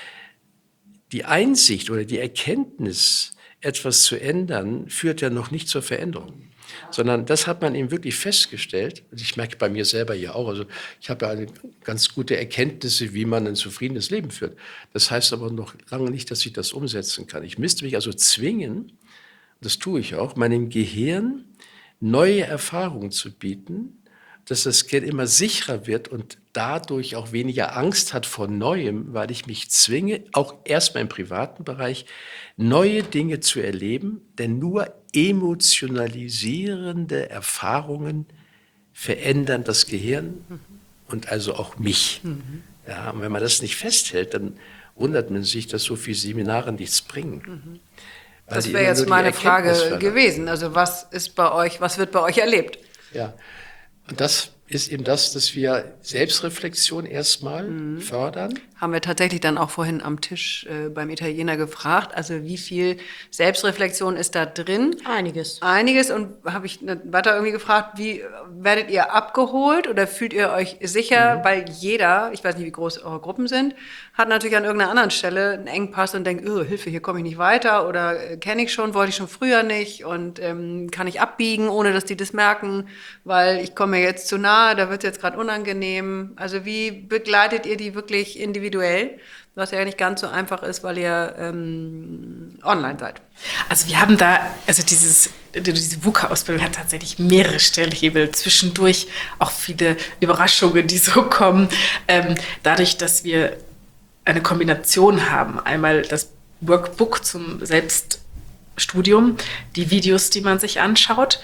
Die Einsicht oder die Erkenntnis, etwas zu ändern, führt ja noch nicht zur Veränderung. Sondern das hat man eben wirklich festgestellt. Und ich merke bei mir selber ja auch, also ich habe ja eine ganz gute Erkenntnisse, wie man ein zufriedenes Leben führt. Das heißt aber noch lange nicht, dass ich das umsetzen kann. Ich müsste mich also zwingen, das tue ich auch, meinem Gehirn neue Erfahrungen zu bieten, dass das Gehirn immer sicherer wird und dadurch auch weniger Angst hat vor Neuem, weil ich mich zwinge, auch erstmal im privaten Bereich, neue Dinge zu erleben, denn nur emotionalisierende Erfahrungen verändern das Gehirn und also auch mich. Mhm. Ja, und wenn man das nicht festhält, dann wundert man sich, dass so viele Seminare nichts bringen. Mhm. Das wäre jetzt meine Frage gewesen. Also was ist bei euch, was wird bei euch erlebt? Ja, und das ist eben das, dass wir Selbstreflexion erstmal mhm. fördern. Haben wir tatsächlich dann auch vorhin am Tisch äh, beim Italiener gefragt. Also wie viel Selbstreflexion ist da drin? Einiges. Einiges. Und habe ich weiter irgendwie gefragt, wie werdet ihr abgeholt oder fühlt ihr euch sicher? Mhm. Weil jeder, ich weiß nicht, wie groß eure Gruppen sind, hat natürlich an irgendeiner anderen Stelle einen Engpass und denkt, oh, Hilfe, hier komme ich nicht weiter oder äh, kenne ich schon, wollte ich schon früher nicht und ähm, kann ich abbiegen, ohne dass die das merken, weil ich komme mir jetzt zu nahe, da wird es jetzt gerade unangenehm. Also wie begleitet ihr die wirklich individuell? Was ja nicht ganz so einfach ist, weil ihr ähm, online seid. Also wir haben da, also dieses, diese W U K A-Ausbildung hat tatsächlich mehrere Stellhebel, zwischendurch auch viele Überraschungen, die so kommen. Ähm, dadurch, dass wir eine Kombination haben, einmal das Workbook zum Selbststudium, die Videos, die man sich anschaut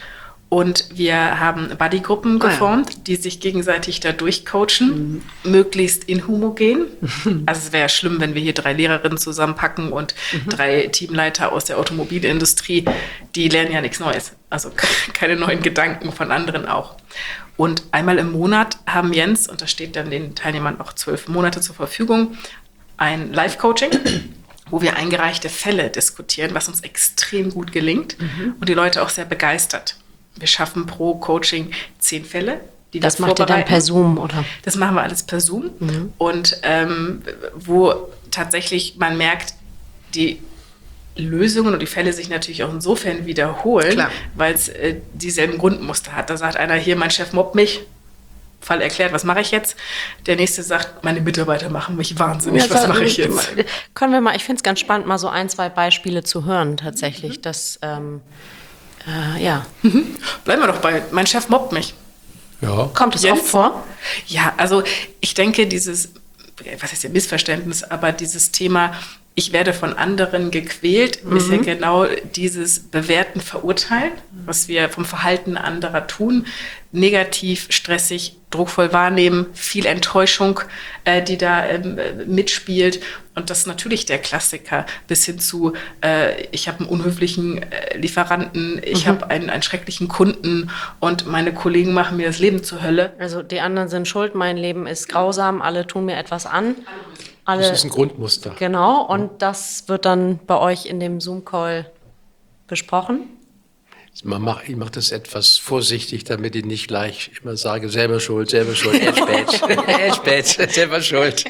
Und wir haben Buddy-Gruppen geformt, ah, ja. die sich gegenseitig da durchcoachen, mhm. möglichst inhomogen. Also es wäre ja schlimm, wenn wir hier drei Lehrerinnen zusammenpacken und mhm. drei Teamleiter aus der Automobilindustrie, die lernen ja nichts Neues. Also keine neuen Gedanken von anderen auch. Und einmal im Monat haben Jens, und das steht dann den Teilnehmern auch zwölf Monate zur Verfügung, ein Live-Coaching, wo wir eingereichte Fälle diskutieren, was uns extrem gut gelingt mhm. und die Leute auch sehr begeistert. Wir schaffen pro Coaching zehn Fälle. Die das macht ihr dann per Zoom, oder? Das machen wir alles per Zoom. Mhm. Und ähm, wo tatsächlich man merkt, die Lösungen und die Fälle sich natürlich auch insofern wiederholen, weil es äh, dieselben Grundmuster hat. Da sagt einer, hier, mein Chef mobbt mich. Fall erklärt, was mache ich jetzt? Der nächste sagt, meine Mitarbeiter machen mich wahnsinnig, ja, was mache ich jetzt? Können wir mal, ich finde es ganz spannend, mal so ein, zwei Beispiele zu hören tatsächlich. Mhm. Das, ähm, äh, ja. Mhm. Bleiben wir doch bei, mein Chef mobbt mich. Ja. Kommt es oft vor? Ja, also ich denke, dieses, was ist ja Missverständnis, aber dieses Thema, ich werde von anderen gequält, mhm. ist ja genau dieses Bewerten, Verurteilen, was wir vom Verhalten anderer tun. Negativ, stressig, druckvoll wahrnehmen, viel Enttäuschung, äh, die da ähm, mitspielt. Und das ist natürlich der Klassiker, bis hin zu, äh, ich habe einen unhöflichen äh, Lieferanten, ich mhm. habe einen, einen schrecklichen Kunden und meine Kollegen machen mir das Leben zur Hölle. Also die anderen sind schuld, mein Leben ist grausam, alle tun mir etwas an. Alle, das ist ein Grundmuster. Genau, und das wird dann bei euch in dem Zoom-Call besprochen? Man macht, ich mache das etwas vorsichtig, damit ich nicht gleich immer sage, selber schuld, selber schuld, er spät, er spät, selber schuld.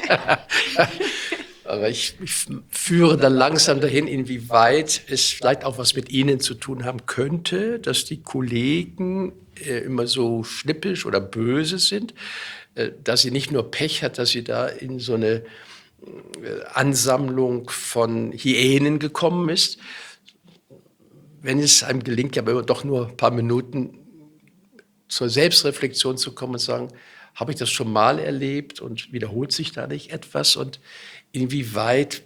Aber ich, ich führe dann langsam dahin, inwieweit es vielleicht auch was mit Ihnen zu tun haben könnte, dass die Kollegen äh, immer so schnippisch oder böse sind, äh, dass sie nicht nur Pech hat, dass sie da in so eine äh, Ansammlung von Hyänen gekommen ist. Wenn es einem gelingt, aber doch nur ein paar Minuten zur Selbstreflexion zu kommen und sagen, habe ich das schon mal erlebt und wiederholt sich da nicht etwas? Und inwieweit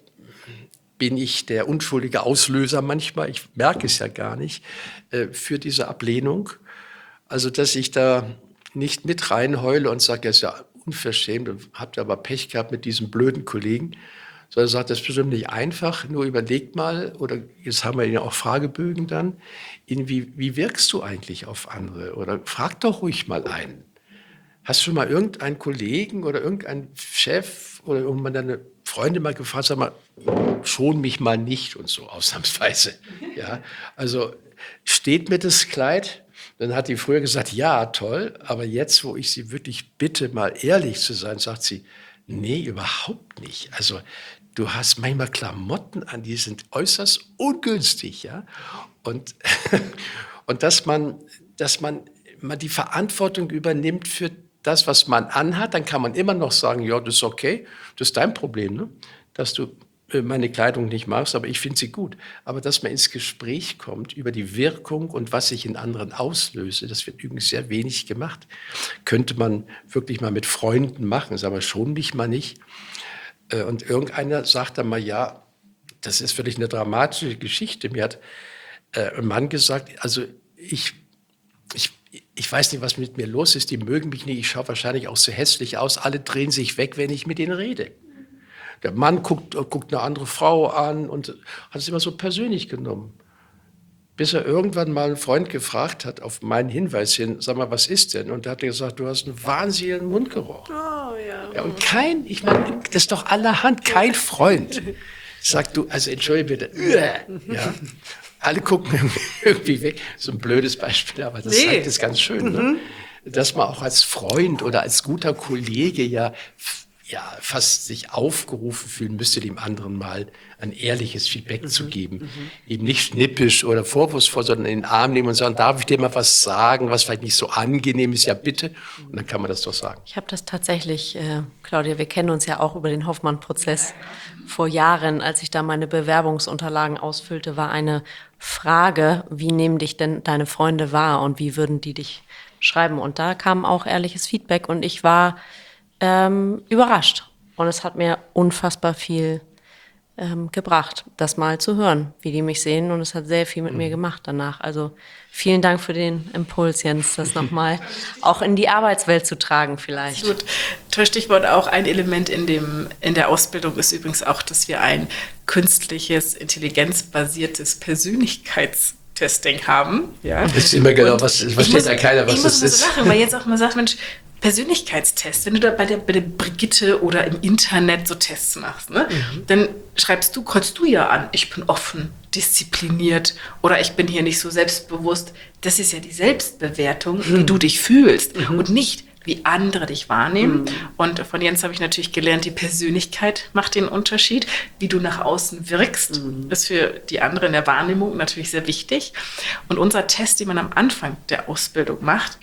bin ich der unschuldige Auslöser manchmal, ich merke es ja gar nicht, für diese Ablehnung? Also, dass ich da nicht mit reinheule und sage, das ist ja unverschämt und habt ihr aber Pech gehabt mit diesem blöden Kollegen, sondern sagt, das ist bestimmt nicht einfach, nur überlegt mal, oder jetzt haben wir ja auch Fragebögen dann, wie, wie wirkst du eigentlich auf andere? Oder frag doch ruhig mal einen. Hast du schon mal irgendeinen Kollegen oder irgendeinen Chef oder irgendwann deine Freunde mal gefragt, sag mal, schon mich mal nicht und so, ausnahmsweise. Ja, also steht mir das Kleid? Dann hat die früher gesagt, ja, toll, aber jetzt, wo ich sie wirklich bitte, mal ehrlich zu sein, sagt sie, nee, überhaupt nicht. Also du hast manchmal Klamotten an, die sind äußerst ungünstig, ja. Und, und dass man, dass man, man die Verantwortung übernimmt für das, was man anhat, dann kann man immer noch sagen, ja, das ist okay, das ist dein Problem, ne? Dass du meine Kleidung nicht magst, aber ich finde sie gut. Aber dass man ins Gespräch kommt über die Wirkung und was ich in anderen auslöse, das wird übrigens sehr wenig gemacht. Könnte man wirklich mal mit Freunden machen, aber schon mich mal nicht. Und irgendeiner sagt dann mal, ja, das ist wirklich eine dramatische Geschichte. Mir hat ein Mann gesagt, also ich, ich, ich weiß nicht, was mit mir los ist, die mögen mich nicht, ich schaue wahrscheinlich auch so hässlich aus, alle drehen sich weg, wenn ich mit denen rede. Der Mann guckt, guckt eine andere Frau an und hat es immer so persönlich genommen. Bis er irgendwann mal einen Freund gefragt hat, auf meinen Hinweis hin, sag mal, was ist denn? Und da hat er gesagt, du hast einen wahnsinnigen Mundgeruch. Oh, ja. Ja, und kein, ich meine, das ist doch allerhand, kein Freund sagt, du, also entschuldige bitte, ja. Alle gucken irgendwie weg. So ein blödes Beispiel, aber das nee. zeigt es ganz schön, ne? Dass man auch als Freund oder als guter Kollege ja ja, fast sich aufgerufen fühlen müsste, dem anderen mal ein ehrliches Feedback mhm. zu geben. Mhm. Eben nicht schnippisch oder vorwurfsvoll, sondern in den Arm nehmen und sagen, darf ich dir mal was sagen, was vielleicht nicht so angenehm ist? Ja, bitte. Und dann kann man das doch sagen. Ich habe das tatsächlich, äh, Claudia, wir kennen uns ja auch über den Hoffmann-Prozess. Vor Jahren, als ich da meine Bewerbungsunterlagen ausfüllte, war eine Frage, wie nehmen dich denn deine Freunde wahr und wie würden die dich schreiben? Und da kam auch ehrliches Feedback und ich war Ähm, überrascht. Und es hat mir unfassbar viel ähm, gebracht, das mal zu hören, wie die mich sehen. Und es hat sehr viel mit mhm. mir gemacht danach. Also vielen Dank für den Impuls, Jens, das nochmal auch in die Arbeitswelt zu tragen vielleicht. Absolut. Toll Stichwort auch. Ein Element in, dem, in der Ausbildung ist übrigens auch, dass wir ein künstliches, intelligenzbasiertes Persönlichkeitstesting haben. Ja. Das ist immer genau, was, was steht da keiner, was das ist. Ich muss so lachen, weil jetzt auch mal sagt, Mensch, Persönlichkeitstest, wenn du da bei der, bei der Brigitte oder im Internet so Tests machst, ne, mhm. dann schreibst du, kreuzt du ja an, ich bin offen, diszipliniert oder ich bin hier nicht so selbstbewusst. Das ist ja die Selbstbewertung, mhm. wie du dich fühlst mhm. und nicht, wie andere dich wahrnehmen. Mhm. Und von Jens habe ich natürlich gelernt, die Persönlichkeit macht den Unterschied. Wie du nach außen wirkst, mhm. ist für die andere in der Wahrnehmung natürlich sehr wichtig. Und unser Test, den man am Anfang der Ausbildung macht,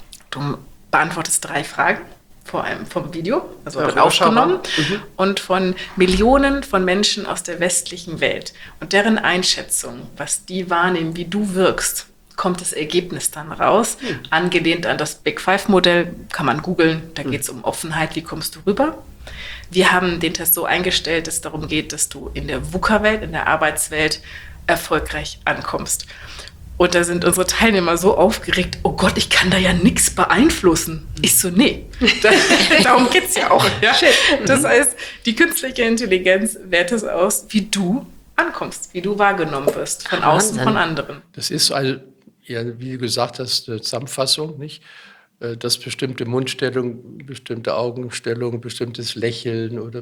du beantwortest drei Fragen vor allem vom Video, also ja, wird aufgenommen mhm. und von Millionen von Menschen aus der westlichen Welt. Und deren Einschätzung, was die wahrnehmen, wie du wirkst, kommt das Ergebnis dann raus. Mhm. Angelehnt an das Big Five-Modell, kann man googeln, da mhm. geht es um Offenheit, wie kommst du rüber. Wir haben den Test so eingestellt, dass es darum geht, dass du in der VUCA-Welt, in der Arbeitswelt erfolgreich ankommst. Und da sind unsere Teilnehmer so aufgeregt, oh Gott, ich kann da ja nichts beeinflussen. Ich so, nee, da, darum geht's ja auch. Ja? Das heißt, die künstliche Intelligenz wertet aus, wie du ankommst, wie du wahrgenommen wirst, von außen, von anderen. Das ist also, ja, wie du gesagt hast, eine Zusammenfassung, nicht? Dass bestimmte Mundstellung, bestimmte Augenstellung, bestimmtes Lächeln oder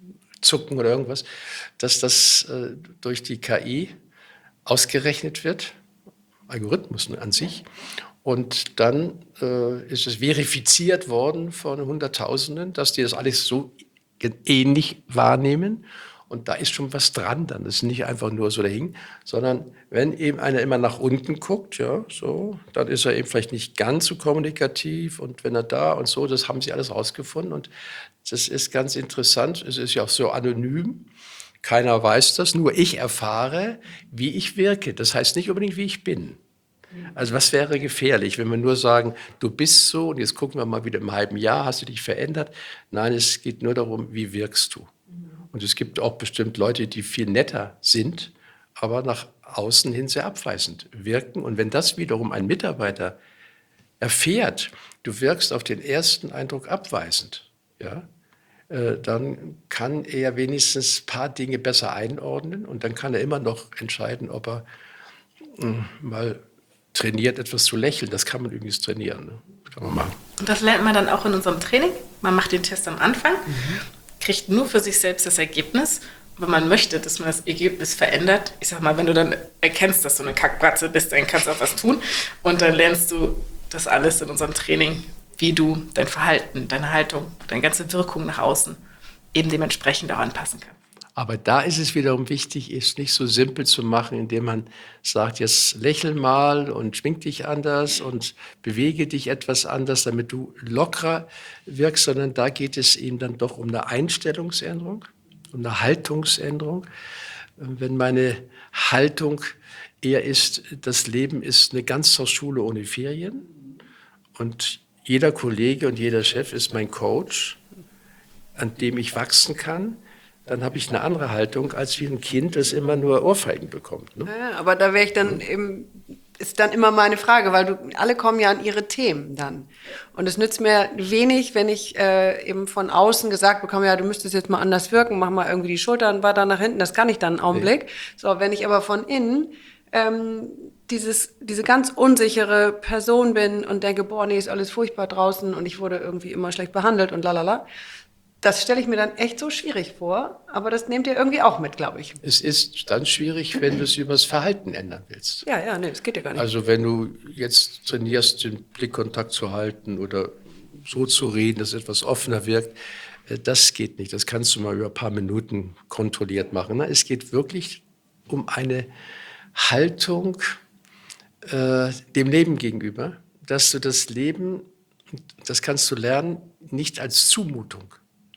Zucken oder irgendwas, dass das äh, durch die K I ausgerechnet wird. Algorithmus an sich. Und dann äh, ist es verifiziert worden von Hunderttausenden, dass die das alles so ähnlich wahrnehmen. Und da ist schon was dran dann. Das ist nicht einfach nur so dahin, sondern wenn eben einer immer nach unten guckt, ja, so, dann ist er eben vielleicht nicht ganz so kommunikativ. Und wenn er da und so, das haben sie alles rausgefunden. Und das ist ganz interessant. Es ist ja auch so anonym. Keiner weiß das, nur ich erfahre, wie ich wirke. Das heißt nicht unbedingt, wie ich bin. Also was wäre gefährlich, wenn wir nur sagen, du bist so und jetzt gucken wir mal wieder im halben Jahr, hast du dich verändert? Nein, es geht nur darum, wie wirkst du. Und es gibt auch bestimmt Leute, die viel netter sind, aber nach außen hin sehr abweisend wirken. Und wenn das wiederum ein Mitarbeiter erfährt, du wirkst auf den ersten Eindruck abweisend, ja, dann kann er wenigstens ein paar Dinge besser einordnen und dann kann er immer noch entscheiden, ob er mh, mal trainiert, etwas zu lächeln. Das kann man übrigens trainieren. Ne? Das kann man machen. Und das lernt man dann auch in unserem Training. Man macht den Test am Anfang, mhm. kriegt nur für sich selbst das Ergebnis. Wenn man möchte, dass man das Ergebnis verändert, ich sag mal, wenn du dann erkennst, dass du eine Kackbratze bist, dann kannst du auch was tun und dann lernst du das alles in unserem Training, wie du dein Verhalten, deine Haltung, deine ganze Wirkung nach außen eben dementsprechend auch anpassen kannst. Aber da ist es wiederum wichtig, es nicht so simpel zu machen, indem man sagt, jetzt lächel mal und schwing dich anders und bewege dich etwas anders, damit du lockerer wirkst, sondern da geht es eben dann doch um eine Einstellungsänderung, um eine Haltungsänderung. Wenn meine Haltung eher ist, das Leben ist eine Ganztagsschule ohne Ferien und jeder Kollege und jeder Chef ist mein Coach, an dem ich wachsen kann, dann habe ich eine andere Haltung als wie ein Kind, das immer nur Ohrfeigen bekommt. Ne? Ja, aber da wäre ich dann eben, ist dann immer meine Frage, weil du, alle kommen ja an ihre Themen dann. Und es nützt mir wenig, wenn ich äh, eben von außen gesagt bekomme, ja, du müsstest jetzt mal anders wirken, mach mal irgendwie die Schultern weiter nach hinten, das kann ich dann einen Augenblick. Nee. So, wenn ich aber von innen ähm, dieses, diese ganz unsichere Person bin und denke, boah, nee, ist alles furchtbar draußen und ich wurde irgendwie immer schlecht behandelt und lalala. Das stelle ich mir dann echt so schwierig vor, aber das nehmt ihr irgendwie auch mit, glaube ich. Es ist dann schwierig, wenn du es übers Verhalten ändern willst. Ja, ja, nee, das geht ja gar nicht. Also wenn du jetzt trainierst, den Blickkontakt zu halten oder so zu reden, dass etwas offener wirkt, das geht nicht. Das kannst du mal über ein paar Minuten kontrolliert machen. Es geht wirklich um eine Haltung äh, dem Leben gegenüber, dass du das Leben, das kannst du lernen, nicht als Zumutung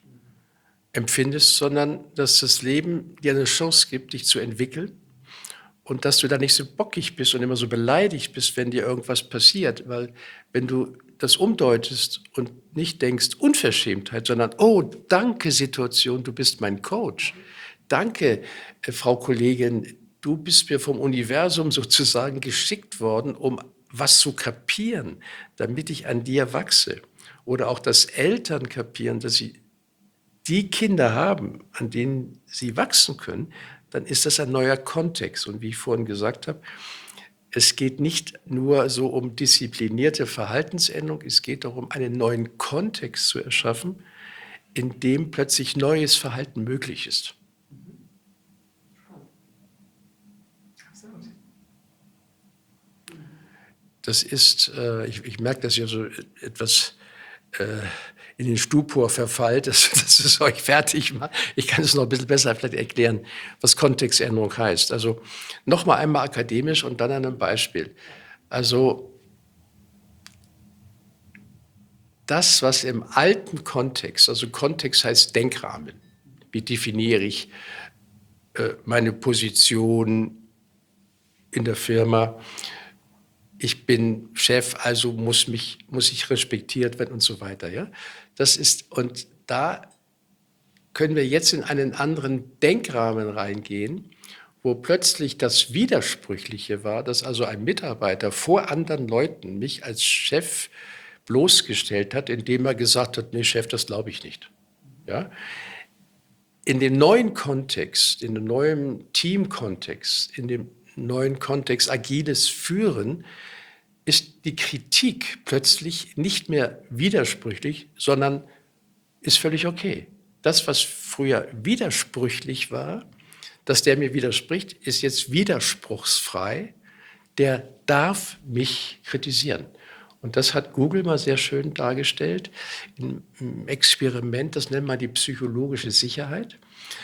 empfindest, sondern dass das Leben dir eine Chance gibt, dich zu entwickeln und dass du da nicht so bockig bist und immer so beleidigt bist, wenn dir irgendwas passiert. Weil wenn du das umdeutest und nicht denkst Unverschämtheit, sondern oh, danke Situation, du bist mein Coach, danke, äh, Frau Kollegin, du bist mir vom Universum sozusagen geschickt worden, um was zu kapieren, damit ich an dir wachse. Oder auch, dass Eltern kapieren, dass sie die Kinder haben, an denen sie wachsen können, dann ist das ein neuer Kontext. Und wie ich vorhin gesagt habe, es geht nicht nur so um disziplinierte Verhaltensänderung, es geht darum, einen neuen Kontext zu erschaffen, in dem plötzlich neues Verhalten möglich ist. Das ist, äh, ich, ich merke, dass ihr so etwas äh, in den Stupor verfallt, dass, dass es euch fertig macht. Ich kann es noch ein bisschen besser vielleicht erklären, was Kontextänderung heißt. Also nochmal einmal akademisch und dann an einem Beispiel. Also das, was im alten Kontext, also Kontext heißt Denkrahmen, wie definiere ich äh, meine Position in der Firma, ich bin Chef, also muss, mich, muss ich respektiert werden und so weiter. Ja? Das ist, und da können wir jetzt in einen anderen Denkrahmen reingehen, wo plötzlich das Widersprüchliche war, dass also ein Mitarbeiter vor anderen Leuten mich als Chef bloßgestellt hat, indem er gesagt hat, nee, Chef, das glaube ich nicht. Ja? In dem neuen Kontext, in dem neuen Teamkontext, in dem neuen Kontext agiles Führen, ist die Kritik plötzlich nicht mehr widersprüchlich, sondern ist völlig okay. Das, was früher widersprüchlich war, dass der mir widerspricht, ist jetzt widerspruchsfrei. Der darf mich kritisieren. Und das hat Google mal sehr schön dargestellt im Experiment, das nennt man die psychologische Sicherheit.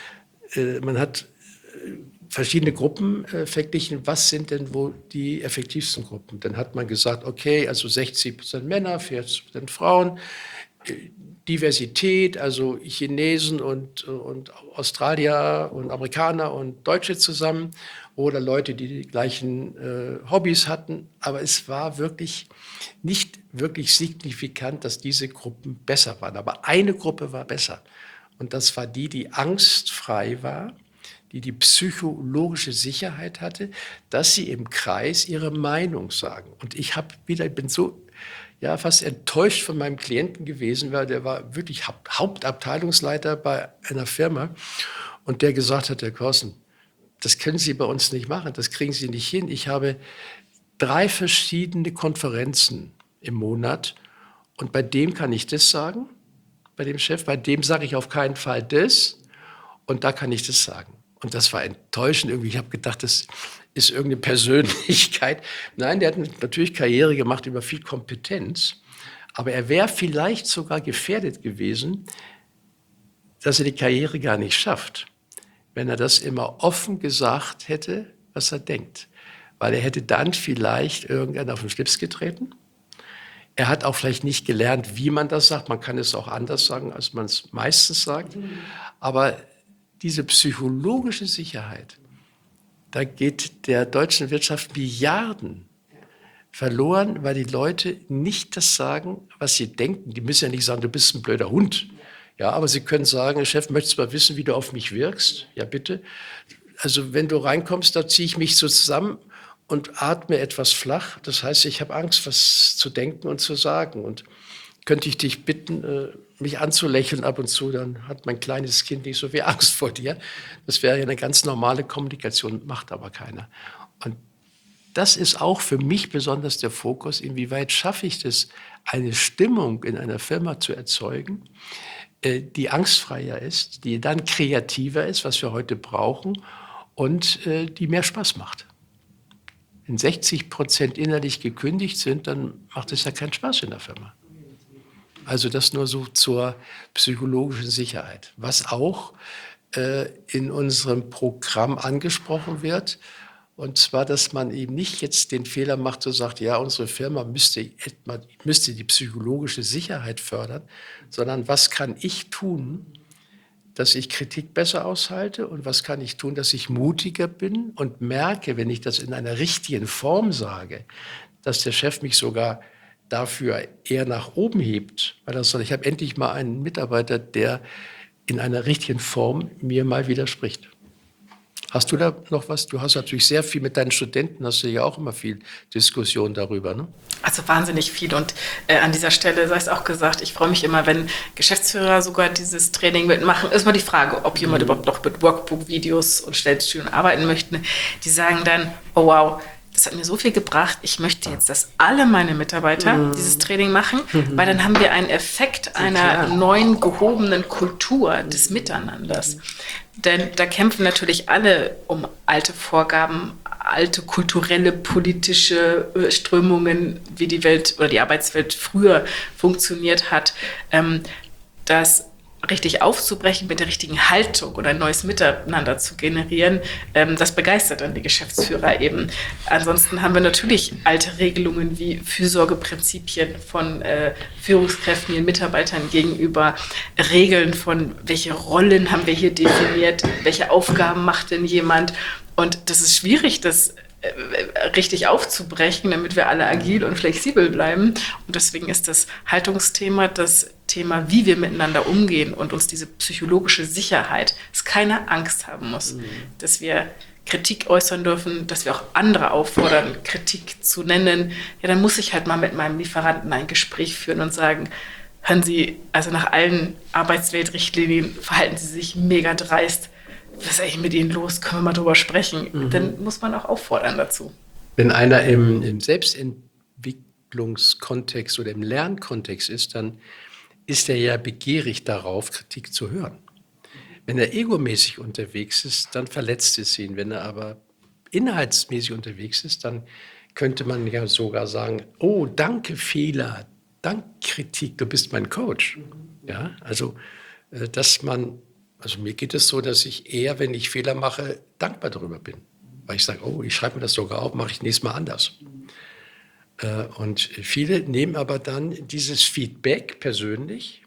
Man hat verschiedene Gruppen äh, verglichen, was sind denn wohl die effektivsten Gruppen. Dann hat man gesagt, okay, also sechzig Prozent Männer, vierzig Prozent Frauen, äh, Diversität, also Chinesen und, und Australier und Amerikaner und Deutsche zusammen oder Leute, die die gleichen äh, Hobbys hatten. Aber es war wirklich nicht wirklich signifikant, dass diese Gruppen besser waren. Aber eine Gruppe war besser und das war die, die angstfrei war, die die psychologische Sicherheit hatte, dass sie im Kreis ihre Meinung sagen. Und ich habe wieder, ich bin so ja, fast enttäuscht von meinem Klienten gewesen, weil der war wirklich Hauptabteilungsleiter bei einer Firma und der gesagt hat, Herr Korsen, das können Sie bei uns nicht machen, das kriegen Sie nicht hin. Ich habe drei verschiedene Konferenzen im Monat und bei dem kann ich das sagen, bei dem Chef, bei dem sage ich auf keinen Fall das und da kann ich das sagen. Und das war enttäuschend irgendwie. Ich habe gedacht, das ist irgendeine Persönlichkeit. Nein, der hat natürlich Karriere gemacht über viel Kompetenz. Aber er wäre vielleicht sogar gefährdet gewesen, dass er die Karriere gar nicht schafft, wenn er das immer offen gesagt hätte, was er denkt. Weil er hätte dann vielleicht irgendeinen auf den Schlips getreten. Er hat auch vielleicht nicht gelernt, wie man das sagt. Man kann es auch anders sagen, als man es meistens sagt. Aber diese psychologische Sicherheit, da geht der deutschen Wirtschaft Milliarden verloren, weil die Leute nicht das sagen, was sie denken. Die müssen ja nicht sagen, du bist ein blöder Hund. Ja, aber sie können sagen, Chef, möchtest du mal wissen, wie du auf mich wirkst? Ja, bitte. Also wenn du reinkommst, da ziehe ich mich so zusammen und atme etwas flach. Das heißt, ich habe Angst, was zu denken und zu sagen. Und könnte ich dich bitten, mich anzulächeln ab und zu, dann hat mein kleines Kind nicht so viel Angst vor dir. Das wäre ja eine ganz normale Kommunikation, macht aber keiner. Und das ist auch für mich besonders der Fokus, inwieweit schaffe ich das, eine Stimmung in einer Firma zu erzeugen, die angstfreier ist, die dann kreativer ist, was wir heute brauchen, und die mehr Spaß macht. Wenn sechzig Prozent innerlich gekündigt sind, dann macht es ja keinen Spaß in der Firma. Also das nur so zur psychologischen Sicherheit. Was auch äh, in unserem Programm angesprochen wird, und zwar, dass man eben nicht jetzt den Fehler macht, so sagt, ja, unsere Firma müsste, müsste die psychologische Sicherheit fördern, sondern was kann ich tun, dass ich Kritik besser aushalte und was kann ich tun, dass ich mutiger bin und merke, wenn ich das in einer richtigen Form sage, dass der Chef mich sogar dafür eher nach oben hebt, weil er sagt, ich habe endlich mal einen Mitarbeiter, der in einer richtigen Form mir mal widerspricht. Hast du da noch was? Du hast natürlich sehr viel mit deinen Studenten, hast du ja auch immer viel Diskussion darüber, ne? Also wahnsinnig viel. Und äh, an dieser Stelle sei es auch gesagt, ich freue mich immer, wenn Geschäftsführer sogar dieses Training mitmachen. Ist mal die Frage, ob jemand mhm. überhaupt noch mit Workbook-Videos und Stellstühlen arbeiten möchte. Die sagen dann, oh wow, das hat mir so viel gebracht, ich möchte jetzt, dass alle meine Mitarbeiter mhm. dieses Training machen, mhm. weil dann haben wir einen Effekt einer ja, neuen, gehobenen Kultur des Miteinanders. Mhm. Denn da kämpfen natürlich alle um alte Vorgaben, alte kulturelle, politische Strömungen, wie die Welt oder die Arbeitswelt früher funktioniert hat, ähm, das richtig aufzubrechen, mit der richtigen Haltung oder ein neues Miteinander zu generieren, ähm, das begeistert dann die Geschäftsführer eben. Ansonsten haben wir natürlich alte Regelungen wie Fürsorgeprinzipien von äh, Führungskräften ihren Mitarbeitern gegenüber, Regeln von, welche Rollen haben wir hier definiert, welche Aufgaben macht denn jemand. Und das ist schwierig, das richtig aufzubrechen, damit wir alle agil und flexibel bleiben. Und deswegen ist das Haltungsthema das Thema, wie wir miteinander umgehen und uns diese psychologische Sicherheit, dass keiner Angst haben muss, mhm. dass wir Kritik äußern dürfen, dass wir auch andere auffordern, Kritik zu nennen. Ja, dann muss ich halt mal mit meinem Lieferanten ein Gespräch führen und sagen, hören Sie, also nach allen Arbeitsweltrichtlinien verhalten Sie sich mega dreist. Was ist eigentlich mit Ihnen los? Können wir mal drüber sprechen? Mhm. Dann muss man auch auffordern dazu. Wenn einer im, im Selbstentwicklungskontext oder im Lernkontext ist, dann ist er ja begierig darauf, Kritik zu hören. Wenn er egomäßig unterwegs ist, dann verletzt es ihn. Wenn er aber inhaltsmäßig unterwegs ist, dann könnte man ja sogar sagen, oh, danke Fehler, danke Kritik, du bist mein Coach. Ja, also, dass man Also mir geht es so, dass ich eher, wenn ich Fehler mache, dankbar darüber bin. Weil ich sage, oh, ich schreibe mir das sogar auf, mache ich nächstes Mal anders. Und viele nehmen aber dann dieses Feedback persönlich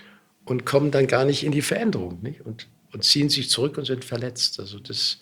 und kommen dann gar nicht in die Veränderung, nicht? Und, und ziehen sich zurück und sind verletzt. Also das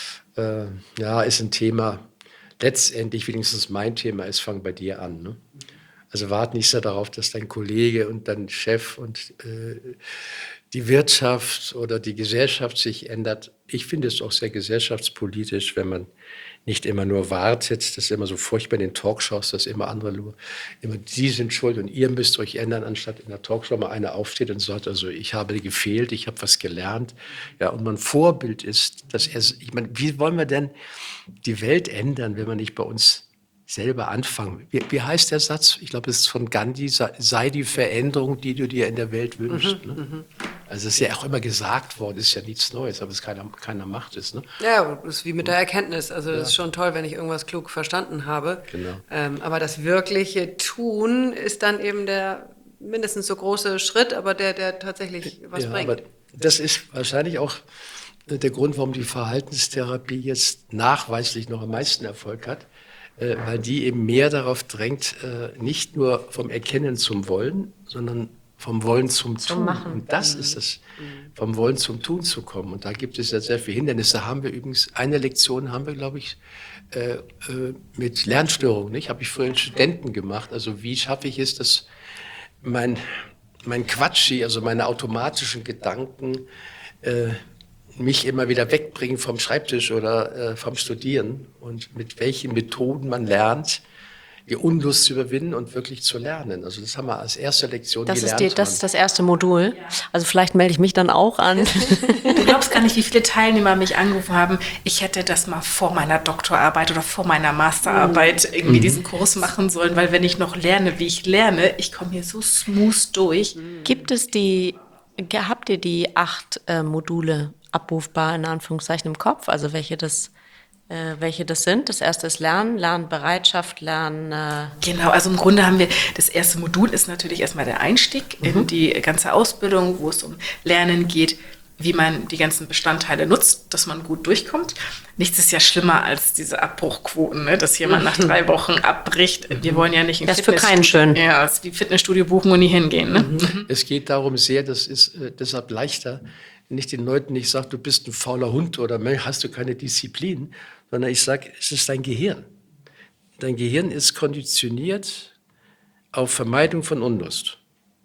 äh, ja, ist ein Thema, letztendlich wenigstens mein Thema ist, fang bei dir an. Ne? Also warte nicht so darauf, dass dein Kollege und dein Chef und äh, die Wirtschaft oder die Gesellschaft sich ändert. Ich finde es auch sehr gesellschaftspolitisch, wenn man nicht immer nur wartet. Das ist immer so furchtbar in den Talkshows, dass immer andere nur, immer die sind schuld und ihr müsst euch ändern, anstatt in der Talkshow mal einer aufsteht und sagt, also ich habe gefehlt, ich habe was gelernt. Ja, und man Vorbild ist, dass er, ich meine, wie wollen wir denn die Welt ändern, wenn wir nicht bei uns selber anfangen? Wie, wie heißt der Satz? Ich glaube, es ist von Gandhi, sei die Veränderung, die du dir in der Welt wünschst. Mhm, ne? Also es ist ja auch immer gesagt worden, ist ja nichts Neues, aber es keiner, keiner macht es. Ne? Ja, das ist wie mit der Erkenntnis. Also das ja. ist schon toll, wenn ich irgendwas klug verstanden habe. Genau. Ähm, aber das wirkliche Tun ist dann eben der mindestens so große Schritt, aber der, der tatsächlich was ja, bringt. Aber das ist wahrscheinlich auch der Grund, warum die Verhaltenstherapie jetzt nachweislich noch am meisten Erfolg hat. Äh, weil die eben mehr darauf drängt, äh, nicht nur vom Erkennen zum Wollen, sondern vom Wollen zum Tun. Machen. Und das mhm. ist es, vom Wollen zum Tun zu kommen. Und da gibt es ja sehr viele Hindernisse. Haben wir übrigens, eine Lektion haben wir, glaube ich, äh, äh, mit Lernstörungen, nicht? Habe ich früher Studenten gemacht. Also wie schaffe ich es, dass mein, mein Quatschi, also meine automatischen Gedanken, äh, mich immer wieder wegbringen vom Schreibtisch oder äh, vom Studieren und mit welchen Methoden man lernt, die Unlust zu überwinden und wirklich zu lernen. Also das haben wir als erste Lektion das gelernt. Ist die, das ist das erste Modul. Also vielleicht melde ich mich dann auch an. Du glaubst gar nicht, wie viele Teilnehmer mich angerufen haben, ich hätte das mal vor meiner Doktorarbeit oder vor meiner Masterarbeit irgendwie mhm. diesen Kurs machen sollen, weil wenn ich noch lerne, wie ich lerne, ich komme hier so smooth durch. Gibt es die, habt ihr die acht äh, Module abrufbar in Anführungszeichen im Kopf, also welche das, äh, welche das sind? Das erste ist Lernen, Lernbereitschaft, Lernen... Äh genau, also im Grunde haben wir, das erste Modul ist natürlich erstmal der Einstieg mhm. in die ganze Ausbildung, wo es um Lernen geht, wie man die ganzen Bestandteile nutzt, dass man gut durchkommt. Nichts ist ja schlimmer als diese Abbruchquoten, ne? Dass jemand nach drei Wochen abbricht. Wir wollen ja nicht ein das ist für keinen schön. Ja, das ist wie Fitnessstudio buchen und nie hingehen. Ne? Mhm. Es geht darum sehr, das ist äh, deshalb leichter, nicht den Leuten nicht sage, du bist ein fauler Hund oder hast du keine Disziplin, sondern ich sage, es ist dein Gehirn. Dein Gehirn ist konditioniert auf Vermeidung von Unlust.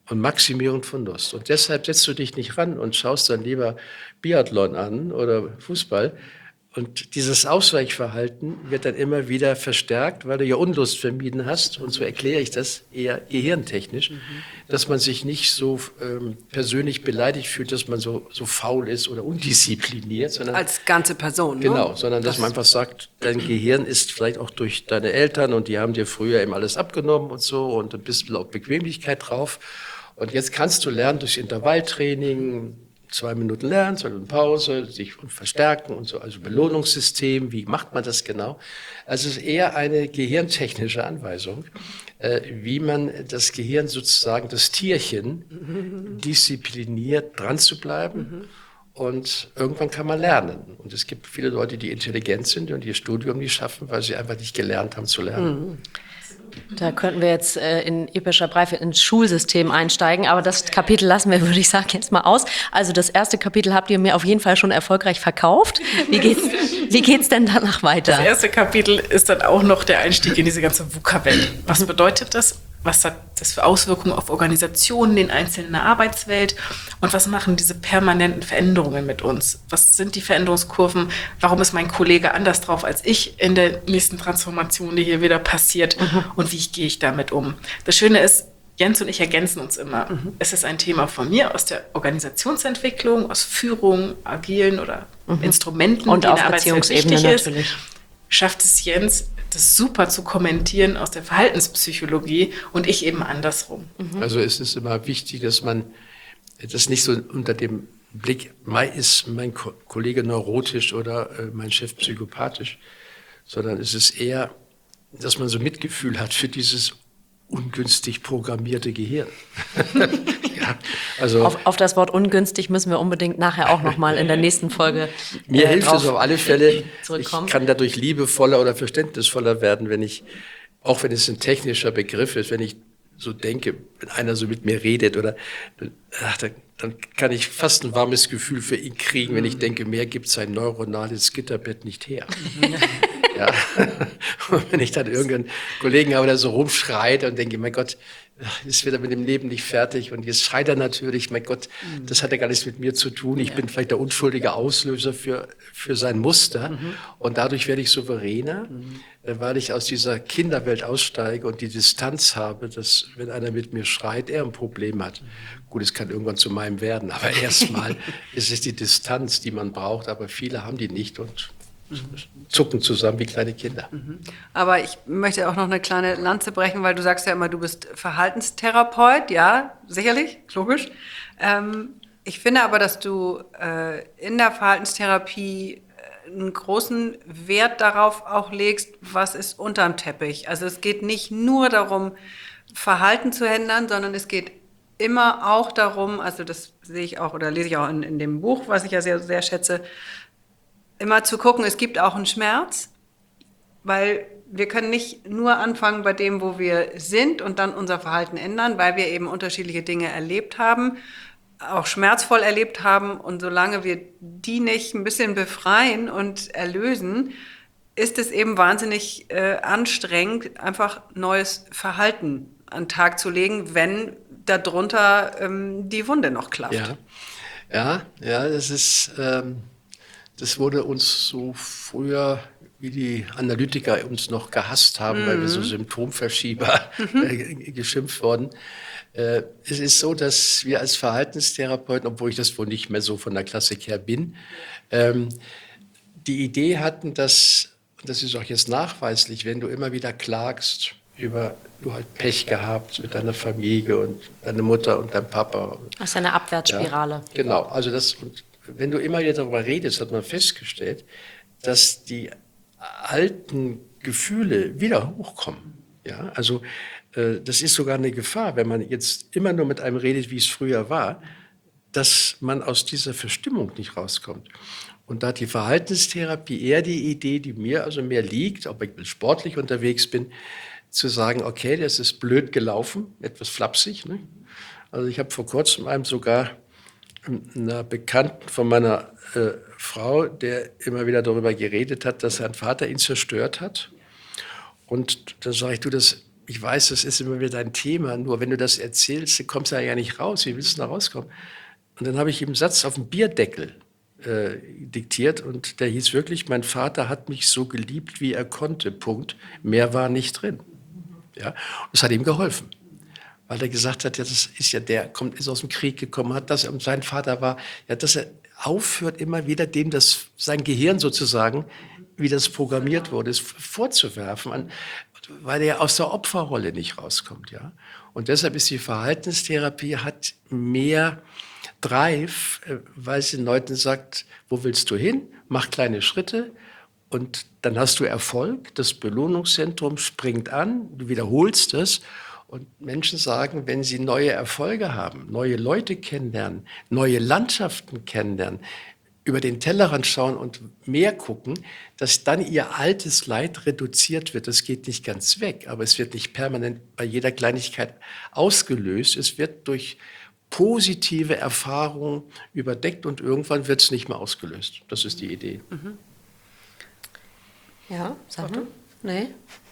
und Maximierung von Lust. Und deshalb setzt du dich nicht ran und schaust dann lieber Biathlon an oder Fußball. Und dieses Ausweichverhalten wird dann immer wieder verstärkt, weil du ja Unlust vermieden hast. Und so erkläre ich das eher gehirntechnisch, mhm. dass man sich nicht so ähm, persönlich beleidigt fühlt, dass man so, so faul ist oder undiszipliniert. Sondern, als ganze Person. Genau, ne? sondern dass das man einfach sagt, dein Gehirn ist vielleicht auch durch deine Eltern und die haben dir früher eben alles abgenommen und so und du bist auf Bequemlichkeit drauf. Und jetzt kannst du lernen durch Intervalltraining, zwei Minuten lernen, zwei Minuten Pause, sich verstärken und so, also Belohnungssystem, wie macht man das genau? Also es ist eher eine gehirntechnische Anweisung, äh, wie man das Gehirn sozusagen, das Tierchen, mhm. diszipliniert dran zu bleiben. Mhm. Und irgendwann kann man lernen. Und es gibt viele Leute, die intelligent sind und ihr Studium nicht schaffen, weil sie einfach nicht gelernt haben zu lernen. Mhm. Da könnten wir jetzt äh, in epischer Breite ins Schulsystem einsteigen, aber das Kapitel lassen wir, würde ich sagen, jetzt mal aus. Also das erste Kapitel habt ihr mir auf jeden Fall schon erfolgreich verkauft. Wie geht's, wie geht's denn danach weiter? Das erste Kapitel ist dann auch noch der Einstieg in diese ganze VUCA-Welt. Was bedeutet das? Was hat das für Auswirkungen auf Organisationen in einzelnen Arbeitswelt? Und was machen diese permanenten Veränderungen mit uns? Was sind die Veränderungskurven? Warum ist mein Kollege anders drauf als ich in der nächsten Transformation, die hier wieder passiert? Mhm. Und wie gehe ich damit um? Das Schöne ist, Jens und ich ergänzen uns immer. Mhm. Es ist ein Thema von mir aus der Organisationsentwicklung, aus Führung, agilen oder mhm. Instrumenten, und die auf in der Arbeitswelt wichtig natürlich. ist. Schafft es Jens, das super zu kommentieren aus der Verhaltenspsychologie und ich eben andersrum. Mhm. Also es ist immer wichtig, dass man das nicht so unter dem Blick, ist mein Ko- Kollege neurotisch oder äh, mein Chef psychopathisch, sondern es ist eher, dass man so Mitgefühl hat für dieses ungünstig programmierte Gehirn. ja, also auf, auf das Wort ungünstig müssen wir unbedingt nachher auch nochmal in der nächsten Folge Mir äh, hilft es auf alle Fälle, ich kann dadurch liebevoller oder verständnisvoller werden, wenn ich, auch wenn es ein technischer Begriff ist, wenn ich so denke, wenn einer so mit mir redet oder ach, dann, dann kann ich fast ein warmes Gefühl für ihn kriegen, wenn ich denke, mehr gibt sein neuronales Gitterbett nicht her. Ja. Und wenn ich dann irgendeinen Kollegen habe, der so rumschreit und denke, mein Gott, ist wieder mit dem Leben nicht fertig und jetzt schreit er natürlich, mein Gott, das hat ja gar nichts mit mir zu tun. Ich ja. bin vielleicht der unschuldige Auslöser für, für sein Muster mhm. und dadurch werde ich souveräner, mhm. weil ich aus dieser Kinderwelt aussteige und die Distanz habe, dass wenn einer mit mir schreit, er ein Problem hat. Mhm. Gut, es kann irgendwann zu meinem werden, aber erstmal ist es die Distanz, die man braucht, aber viele haben die nicht und zucken zusammen wie kleine Kinder. Aber ich möchte auch noch eine kleine Lanze brechen, weil du sagst ja immer, du bist Verhaltenstherapeut. Ja, sicherlich, logisch. Ähm, ich finde aber, dass du äh, in der Verhaltenstherapie einen großen Wert darauf auch legst, was ist unterm Teppich. Also es geht nicht nur darum, Verhalten zu ändern, sondern es geht immer auch darum, also das sehe ich auch oder lese ich auch in, in dem Buch, was ich ja sehr, sehr schätze, immer zu gucken, es gibt auch einen Schmerz, weil wir können nicht nur anfangen bei dem, wo wir sind und dann unser Verhalten ändern, weil wir eben unterschiedliche Dinge erlebt haben, auch schmerzvoll erlebt haben. Und solange wir die nicht ein bisschen befreien und erlösen, ist es eben wahnsinnig äh, anstrengend, einfach neues Verhalten an den Tag zu legen, wenn darunter ähm, die Wunde noch klafft. Ja, ja, ja das ist... Ähm Das wurde uns so früher, wie die Analytiker uns noch gehasst haben, mhm. weil wir so Symptomverschieber mhm. geschimpft wurden. Äh, es ist so, dass wir als Verhaltenstherapeuten, obwohl ich das wohl nicht mehr so von der Klassik her bin, ähm, die Idee hatten, dass, das ist auch jetzt nachweislich, wenn du immer wieder klagst über, du halt Pech gehabt mit deiner Familie und deiner Mutter und deinem Papa. Das ist eine Abwärtsspirale. Ja, genau, also das... Und wenn du immer wieder darüber redest, hat man festgestellt, dass die alten Gefühle wieder hochkommen. Ja, also äh, das ist sogar eine Gefahr, wenn man jetzt immer nur mit einem redet, wie es früher war, dass man aus dieser Verstimmung nicht rauskommt. Und da hat die Verhaltenstherapie eher die Idee, die mir also mehr liegt, ob ich sportlich unterwegs bin, zu sagen, okay, das ist blöd gelaufen, etwas flapsig. Ne? Also ich habe vor kurzem einem sogar einer Bekannten von meiner äh, Frau, der immer wieder darüber geredet hat, dass sein Vater ihn zerstört hat. Und da sage ich, du, das ich weiß, das ist immer wieder dein Thema, nur wenn du das erzählst, kommst du da ja nicht raus. Wie willst du da rauskommen? Und dann habe ich ihm einen Satz auf dem Bierdeckel äh, diktiert und der hieß wirklich, mein Vater hat mich so geliebt, wie er konnte, Punkt. Mehr war nicht drin. Ja? Und das hat ihm geholfen, weil er gesagt hat, ja, das ist ja der, kommt, ist aus dem Krieg gekommen, hat das, und sein Vater war, ja, dass er aufhört, immer wieder dem das, sein Gehirn sozusagen, wie das programmiert wurde, ist vorzuwerfen, an, weil er aus der Opferrolle nicht rauskommt. Ja? Und deshalb ist die Verhaltenstherapie hat mehr Drive, weil sie den Leuten sagt, wo willst du hin? Mach kleine Schritte und dann hast du Erfolg. Das Belohnungszentrum springt an, du wiederholst es. Und Menschen sagen, wenn sie neue Erfolge haben, neue Leute kennenlernen, neue Landschaften kennenlernen, über den Tellerrand schauen und mehr gucken, dass dann ihr altes Leid reduziert wird. Das geht nicht ganz weg, aber es wird nicht permanent bei jeder Kleinigkeit ausgelöst. Es wird durch positive Erfahrungen überdeckt und irgendwann wird es nicht mehr ausgelöst. Das ist die Idee. Mhm. Ja, sag mal. Nee.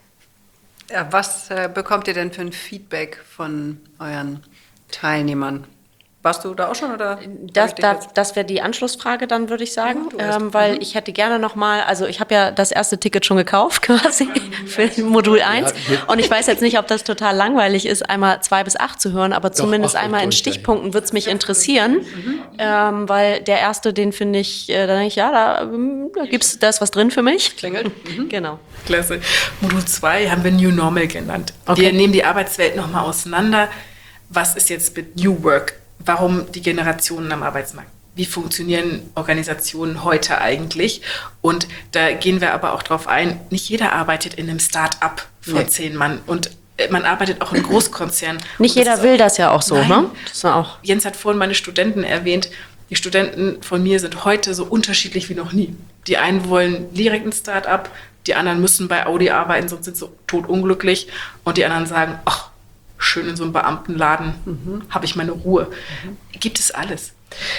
Ja, was äh, bekommt ihr denn für ein Feedback von euren Teilnehmern? Warst du da auch schon? Oder Das, das, das wäre die Anschlussfrage dann, würde ich sagen, ja, ähm, weil mhm. ich hätte gerne nochmal, also ich habe ja das erste Ticket schon gekauft quasi für Modul eins ja, und ich weiß jetzt nicht, ob das total langweilig ist, einmal zwei bis acht zu hören, aber Doch, zumindest ach, einmal in Stichpunkten würde es mich interessieren, mhm. ähm, weil der erste, den finde ich, äh, da denke ich, ja, da, da gibt es, da ist was drin für mich. Klingelt. Mhm. Genau. Klasse. Modul zwei haben wir New Normal genannt. Okay. Wir nehmen die Arbeitswelt nochmal auseinander. Was ist jetzt mit New Work? Warum die Generationen am Arbeitsmarkt? Wie funktionieren Organisationen heute eigentlich? Und da gehen wir aber auch drauf ein, nicht jeder arbeitet in einem Start-up von nee. zehn Mann und man arbeitet auch in Großkonzernen. Nicht jeder will das ja auch so, nein, ne? Das ist auch Jens hat vorhin meine Studenten erwähnt. Die Studenten von mir sind heute so unterschiedlich wie noch nie. Die einen wollen direkt ein Start-up, die anderen müssen bei Audi arbeiten, sonst sind sie totunglücklich. Und die anderen sagen, ach, schön in so einem Beamtenladen, mhm. habe ich meine Ruhe. Mhm. Gibt es alles.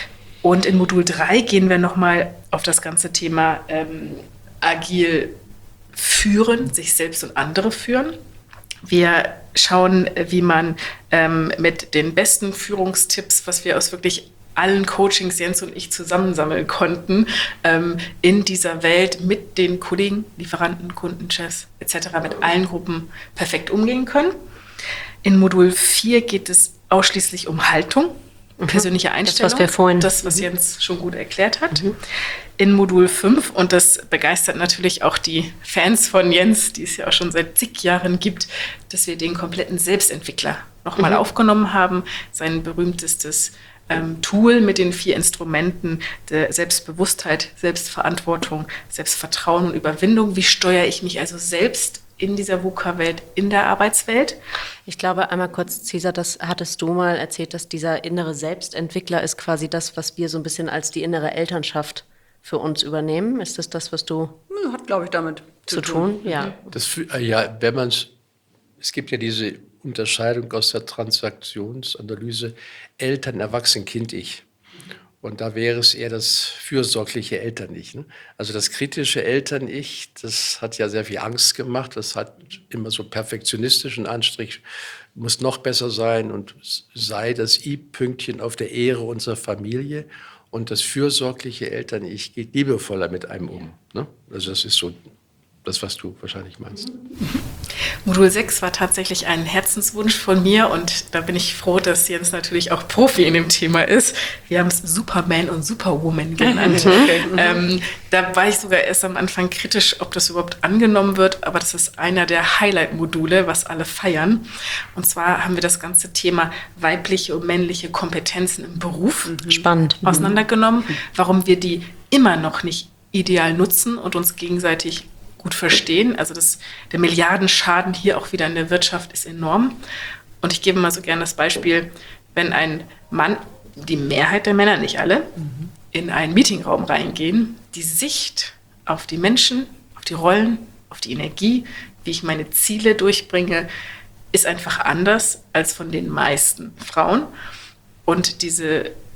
Und in Modul drei gehen wir nochmal auf das ganze Thema ähm, agil führen, sich selbst und andere führen. Wir schauen, wie man ähm, mit den besten Führungstipps, was wir aus wirklich allen Coachings, Jens und ich, zusammensammeln konnten, ähm, in dieser Welt mit den Kollegen, Lieferanten, Kunden, Chefs et cetera, mit allen Gruppen perfekt umgehen können. In Modul vier geht es ausschließlich um Haltung, mhm. persönliche Einstellung. Das, was wir vorhin... Das, was Jens schon gut erklärt hat. Mhm. In Modul fünf, und das begeistert natürlich auch die Fans von Jens, die es ja auch schon seit zig Jahren gibt, dass wir den kompletten Selbstentwickler nochmal mhm. aufgenommen haben. Sein berühmtestes ähm, Tool mit den vier Instrumenten der Selbstbewusstheit, Selbstverantwortung, Selbstvertrauen und Überwindung. Wie steuere ich mich also selbst in dieser VUCA-Welt, in der Arbeitswelt? Ich glaube, einmal kurz, Cesar, das hattest du mal erzählt, dass dieser innere Selbstentwickler ist quasi das, was wir so ein bisschen als die innere Elternschaft für uns übernehmen. Ist das das, was du... Hat, glaube ich, damit zu, zu tun. tun? Ja. Das, ja, wenn man es gibt ja diese Unterscheidung aus der Transaktionsanalyse Eltern, Erwachsen, Kind, Ich. Und da wäre es eher das fürsorgliche Eltern-Ich. Ne? Also das kritische Eltern-Ich, das hat ja sehr viel Angst gemacht. Das hat immer so perfektionistischen Anstrich, muss noch besser sein und sei das I-Pünktchen auf der Ehre unserer Familie. Und das fürsorgliche Eltern-Ich geht liebevoller mit einem um. Ne? Also das ist so das, was du wahrscheinlich meinst. Modul sechs war tatsächlich ein Herzenswunsch von mir und da bin ich froh, dass Jens natürlich auch Profi in dem Thema ist. Wir haben es Superman und Superwoman genannt. Okay. Ähm, da war ich sogar erst am Anfang kritisch, ob das überhaupt angenommen wird, aber das ist einer der Highlight-Module, was alle feiern. Und zwar haben wir das ganze Thema weibliche und männliche Kompetenzen im Beruf Spannend. auseinandergenommen, warum wir die immer noch nicht ideal nutzen und uns gegenseitig gut verstehen. Also das, der Milliardenschaden hier auch wieder in der Wirtschaft ist enorm. Und ich gebe mal so gerne das Beispiel, wenn ein Mann, die Mehrheit der Männer, nicht alle, mhm. in einen Meetingraum reingehen, die Sicht auf die Menschen, auf die Rollen, auf die Energie, wie ich meine Ziele durchbringe, ist einfach anders als von den meisten Frauen. Und diese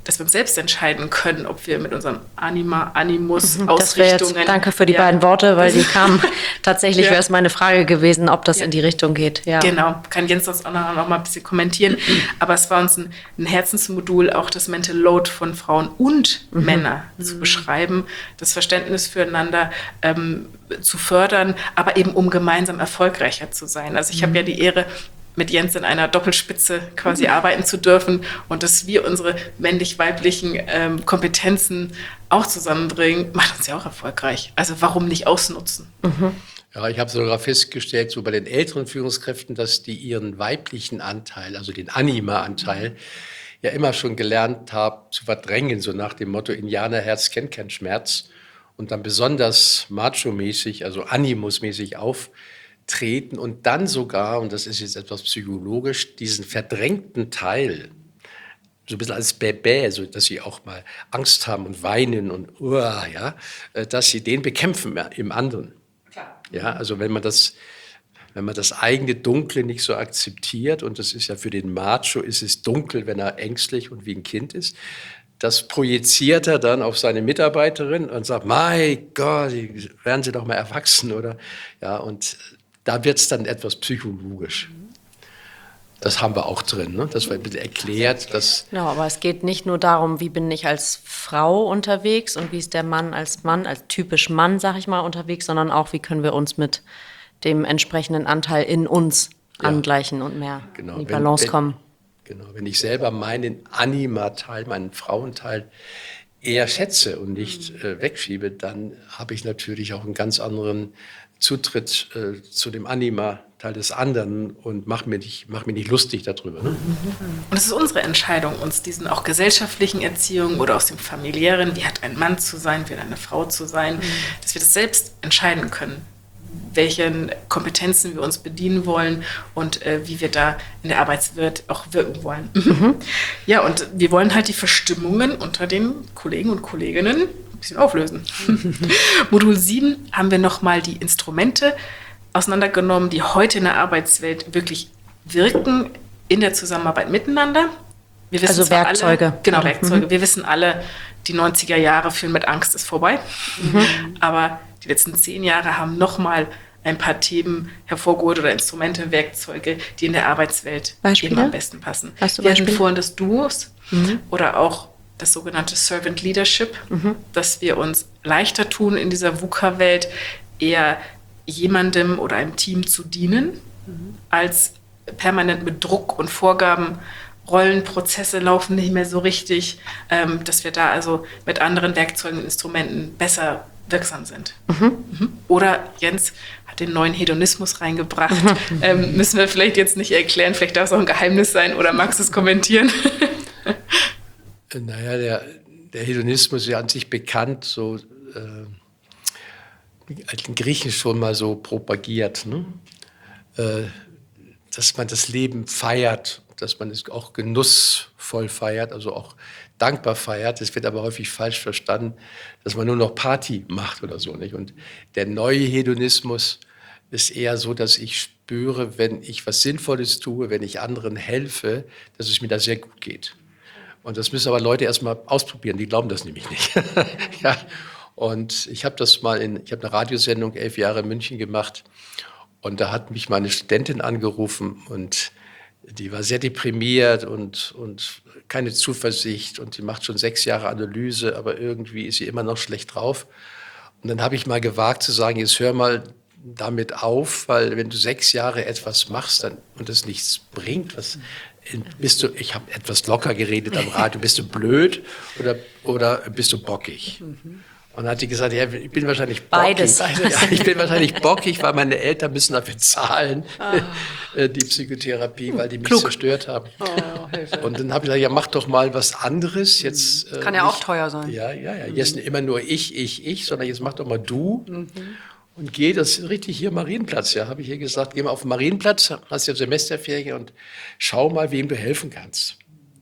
dass wir uns selbst entscheiden können, ob wir mit unserem Anima, Animus, Das Ausrichtungen... jetzt, danke für die ja. beiden Worte, weil die kamen. Tatsächlich Ja. wäre es meine Frage gewesen, ob das Ja. in die Richtung geht. Ja. Genau, kann Jens das auch noch, noch mal ein bisschen kommentieren. Aber es war uns ein, ein Herzensmodul, auch das Mental Load von Frauen und Mhm. Männern zu beschreiben, das Verständnis füreinander ähm, zu fördern, aber eben um gemeinsam erfolgreicher zu sein. Also ich habe ja die Ehre, mit Jens in einer Doppelspitze quasi arbeiten zu dürfen und dass wir unsere männlich-weiblichen ähm, Kompetenzen auch zusammenbringen, macht uns ja auch erfolgreich. Also warum nicht ausnutzen? Ja, ich habe sogar festgestellt, so bei den älteren Führungskräften, dass die ihren weiblichen Anteil, also den Anima-Anteil, ja immer schon gelernt haben zu verdrängen, so nach dem Motto, Indianerherz kennt keinen Schmerz, und dann besonders macho-mäßig, also animusmäßig auftreten und dann sogar, und das ist jetzt etwas psychologisch, diesen verdrängten Teil, so ein bisschen als Bäbä, so dass sie auch mal Angst haben und weinen und uah, ja, dass sie den bekämpfen im anderen. Ja, also wenn man das, wenn man das eigene Dunkle nicht so akzeptiert, und das ist ja für den Macho, ist es dunkel, wenn er ängstlich und wie ein Kind ist, das projiziert er dann auf seine Mitarbeiterin und sagt, mein Gott, werden Sie doch mal erwachsen, oder? Ja, und da wird es dann etwas psychologisch. Das haben wir auch drin, ne? Das wird erklärt, dass... Genau, aber es geht nicht nur darum, wie bin ich als Frau unterwegs und wie ist der Mann als Mann, als typisch Mann, sag ich mal, unterwegs, sondern auch, wie können wir uns mit dem entsprechenden Anteil in uns Ja. angleichen und mehr Genau, in die wenn- Balance wenn- kommen. Genau, wenn ich selber meinen Anima-Teil, meinen Frauenteil eher schätze und nicht äh, wegschiebe, dann habe ich natürlich auch einen ganz anderen Zutritt äh, zu dem Anima-Teil des anderen und mache mir nicht, mach mir nicht lustig darüber. Ne? Und es ist unsere Entscheidung, uns diesen auch gesellschaftlichen Erziehungen oder aus dem familiären, wie hat ein Mann zu sein, wie hat eine Frau zu sein, dass wir das selbst entscheiden können, welchen Kompetenzen wir uns bedienen wollen und äh, wie wir da in der Arbeitswelt auch wirken wollen. Mhm. Ja, und wir wollen halt die Verstimmungen unter den Kollegen und Kolleginnen ein bisschen auflösen. Modul sieben haben wir nochmal die Instrumente auseinandergenommen, die heute in der Arbeitswelt wirklich wirken in der Zusammenarbeit miteinander. Wir wissen Also zwar Werkzeuge. Alle, genau, Mhm. Werkzeuge. Wir wissen alle, die neunziger Jahre führen mit Angst ist vorbei. Mhm. Aber die letzten zehn Jahre haben nochmal ein paar Themen hervorgeholt oder Instrumente, Werkzeuge, die in der Arbeitswelt Beispiele? eben am besten passen. Hast du Wir hatten Beispiele? vorhin das Duos oder auch das sogenannte Servant Leadership, dass wir uns leichter tun, in dieser VUCA-Welt eher jemandem oder einem Team zu dienen, als permanent mit Druck und Vorgaben. Rollenprozesse laufen nicht mehr so richtig, ähm, dass wir da also mit anderen Werkzeugen und Instrumenten besser wirksam sind. Mhm. Oder Jens hat den neuen Hedonismus reingebracht. ähm, müssen wir vielleicht jetzt nicht erklären, vielleicht darf es auch ein Geheimnis sein, oder magst du es kommentieren? Naja, der, der Hedonismus ist ja an sich bekannt, so äh, den Griechen schon mal so propagiert, ne? äh, dass man das Leben feiert, dass man es auch genussvoll feiert, also auch dankbar feiert. Es wird aber häufig falsch verstanden, dass man nur noch Party macht oder so, nicht? Und der neue Hedonismus ist eher so, dass ich spüre, wenn ich was Sinnvolles tue, wenn ich anderen helfe, dass es mir da sehr gut geht. Und das müssen aber Leute erstmal ausprobieren, die glauben das nämlich nicht. Ja. Und ich habe das mal in, ich habe eine Radiosendung elf Jahre in München gemacht, und da hat mich meine Studentin angerufen, und die war sehr deprimiert und, und keine Zuversicht, und die macht schon sechs Jahre Analyse, aber irgendwie ist sie immer noch schlecht drauf. Und dann habe ich mal gewagt zu sagen, jetzt hör mal damit auf, weil wenn du sechs Jahre etwas machst dann, und das nichts bringt, was, bist du, ich habe etwas locker geredet am Radio, bist du blöd oder, oder bist du bockig? Und dann hat die gesagt, ja, ich bin wahrscheinlich bockig. Beides. Ja, ich bin wahrscheinlich bockig, weil meine Eltern müssen dafür zahlen, oh. die Psychotherapie, weil die mich Klug. zerstört haben. Oh, Hilfe. Und dann habe ich gesagt, ja, mach doch mal was anderes. Jetzt, Kann äh, ja auch nicht, teuer sein. Ja, ja, ja. Jetzt nicht immer nur ich, ich, ich, sondern jetzt mach doch mal du. Mhm. Und geh, das ist richtig hier Marienplatz, ja, habe ich hier gesagt, geh mal auf den Marienplatz, hast ja Semesterferien und schau mal, wem du helfen kannst.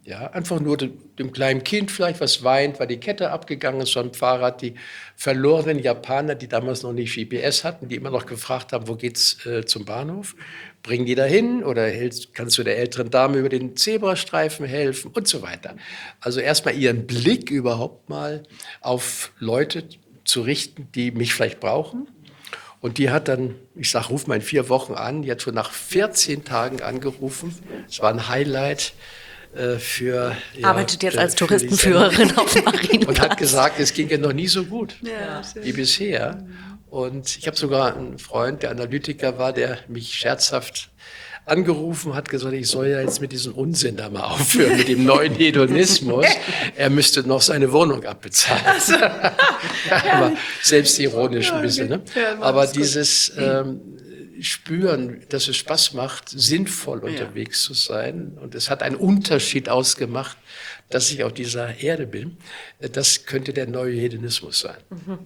Ja, einfach nur dem, dem kleinen Kind vielleicht, was weint, weil die Kette abgegangen ist vom Fahrrad. Die verlorenen Japaner, die damals noch nicht G P S hatten, die immer noch gefragt haben, wo geht's äh, zum Bahnhof? Bring die da hin oder hältst, kannst du der älteren Dame über den Zebrastreifen helfen und so weiter. Also erstmal ihren Blick überhaupt mal auf Leute zu richten, die mich vielleicht brauchen. Und die hat dann, ich sag, ruf mal in vier Wochen an, die hat schon nach vierzehn Tagen angerufen. Es war ein Highlight. Für, ja, arbeitet jetzt als Touristenführerin auf dem Marienplatz. Und hat gesagt, es ging ja noch nie so gut Ja, wie bisher. Und ich habe sogar einen Freund, der Analytiker war, der mich scherzhaft angerufen hat, gesagt, ich soll ja jetzt mit diesem Unsinn da mal aufhören, mit dem neuen Hedonismus. Er müsste noch seine Wohnung abbezahlen. Also, aber selbstironisch ein bisschen. Ne? Aber dieses ähm, Spüren, dass es Spaß macht, sinnvoll unterwegs zu sein. Und es hat einen Unterschied ausgemacht, dass ich auf dieser Erde bin. Das könnte der neue Hedonismus sein.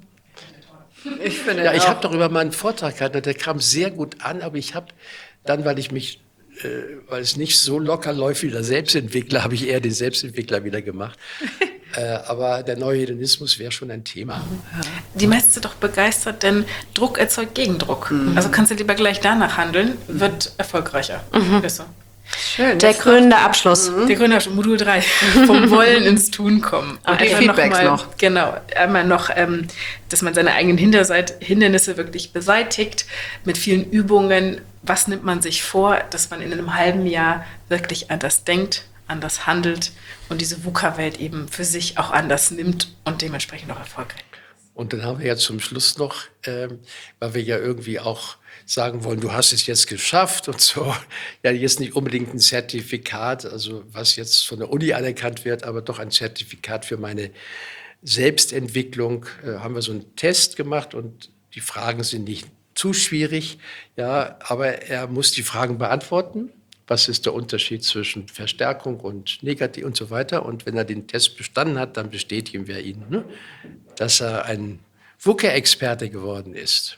Ich finde ja, ich auch. habe darüber mal einen Vortrag gehalten, der kam sehr gut an, aber ich habe dann, weil ich mich, äh, weil es nicht so locker läuft wie der Selbstentwickler, habe ich eher den Selbstentwickler wieder gemacht. äh, aber der neue Hedonismus wäre schon ein Thema. Die meisten sind doch begeistert, denn Druck erzeugt Gegendruck. Mhm. Also kannst du lieber gleich danach handeln, wird erfolgreicher. Mhm. Ist so. Schön. Der krönende Abschluss. Mhm. Der krönende Abschluss, Modul drei, vom Wollen ins Tun kommen. Und die Feedbacks noch, mal, noch. Genau, einmal noch, ähm, dass man seine eigenen Hinterseit, Hindernisse wirklich beseitigt, mit vielen Übungen. Was nimmt man sich vor, dass man in einem halben Jahr wirklich anders denkt, anders handelt und diese VUCA-Welt eben für sich auch anders nimmt und dementsprechend auch erfolgreich. Und dann haben wir ja zum Schluss noch, ähm, weil wir ja irgendwie auch sagen wollen, du hast es jetzt geschafft und so, ja, jetzt nicht unbedingt ein Zertifikat, also was jetzt von der Uni anerkannt wird, aber doch ein Zertifikat für meine Selbstentwicklung, äh, haben wir so einen Test gemacht und die Fragen sind nicht zu schwierig, ja, aber er muss die Fragen beantworten. Was ist der Unterschied zwischen Verstärkung und Negativ und so weiter? Und wenn er den Test bestanden hat, dann bestätigen wir ihn, ne, dass er ein VUCA-Experte geworden ist.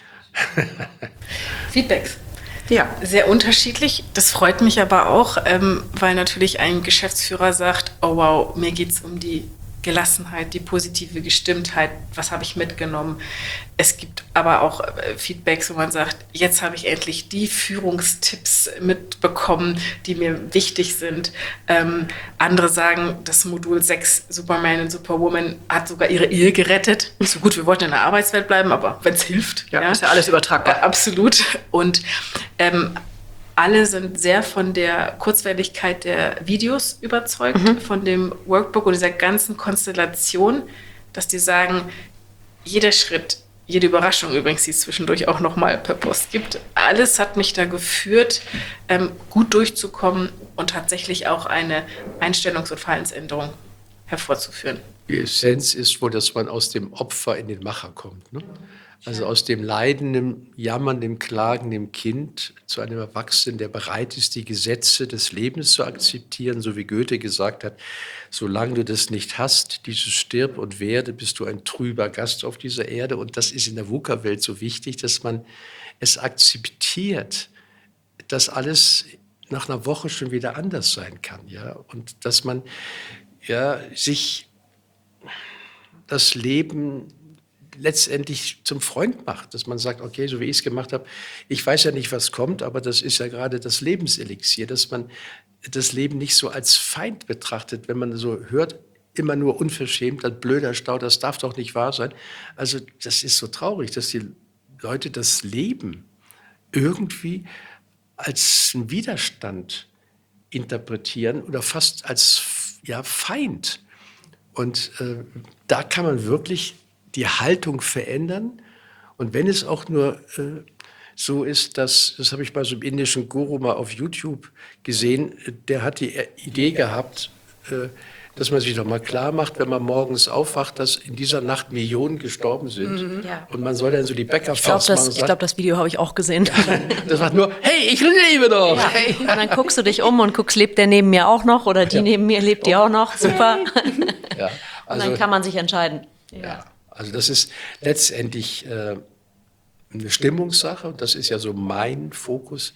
Feedbacks. Ja. Sehr unterschiedlich. Das freut mich aber auch, ähm, weil natürlich ein Geschäftsführer sagt, oh wow, mir geht es um die Gelassenheit, die positive Gestimmtheit, was habe ich mitgenommen. Es gibt aber auch äh, Feedbacks, wo man sagt, jetzt habe ich endlich die Führungstipps mitbekommen, die mir wichtig sind. Ähm, andere sagen, das Modul sechs, Superman und Superwoman, hat sogar ihre Ehe gerettet. So gut, wir wollten in der Arbeitswelt bleiben, aber wenn es hilft. Ja, ja, ist ja alles übertragbar. Äh, absolut. Und ähm, alle sind sehr von der Kurzweiligkeit der Videos überzeugt, mhm. von dem Workbook und dieser ganzen Konstellation, dass die sagen, jeder Schritt, jede Überraschung übrigens, die es zwischendurch auch nochmal per Post gibt, alles hat mich da geführt, ähm, gut durchzukommen und tatsächlich auch eine Einstellungs- und Verhaltensänderung hervorzuführen. Die Essenz ist wohl, dass man aus dem Opfer in den Macher kommt, ne? Also aus dem leidenden, jammernden, klagenden Kind zu einem Erwachsenen, der bereit ist, die Gesetze des Lebens zu akzeptieren, so wie Goethe gesagt hat, solange du das nicht hast, dieses Stirb und werde, bist du ein trüber Gast auf dieser Erde. Und das ist in der VUCA-Welt so wichtig, dass man es akzeptiert, dass alles nach einer Woche schon wieder anders sein kann. Ja? Und dass man ja, sich das Leben letztendlich zum Freund macht, dass man sagt, okay, so wie ich es gemacht habe, ich weiß ja nicht, was kommt, aber das ist ja gerade das Lebenselixier, dass man das Leben nicht so als Feind betrachtet, wenn man so hört, immer nur unverschämt, ein blöder Stau, das darf doch nicht wahr sein. Also das ist so traurig, dass die Leute das Leben irgendwie als einen Widerstand interpretieren oder fast als ja, Feind. Und äh, da kann man wirklich die Haltung verändern. Und wenn es auch nur äh, so ist, dass, das habe ich bei so einem indischen Guru mal auf YouTube gesehen, der hat die Idee gehabt, äh, dass man sich doch mal klar macht, wenn man morgens aufwacht, dass in dieser Nacht Millionen gestorben sind. Mhm. Ja. Und man soll dann so die Bäckerfaust machen. Ich glaube, das Video habe ich auch gesehen. Das macht nur, hey, ich lebe doch. Ja. Hey. Und dann guckst du dich um und guckst, lebt der neben mir auch noch oder die ja. neben mir, lebt die auch noch? Super. Ja, also, und dann kann man sich entscheiden. Ja. Ja. Also das ist letztendlich äh, eine Stimmungssache und das ist ja so mein Fokus,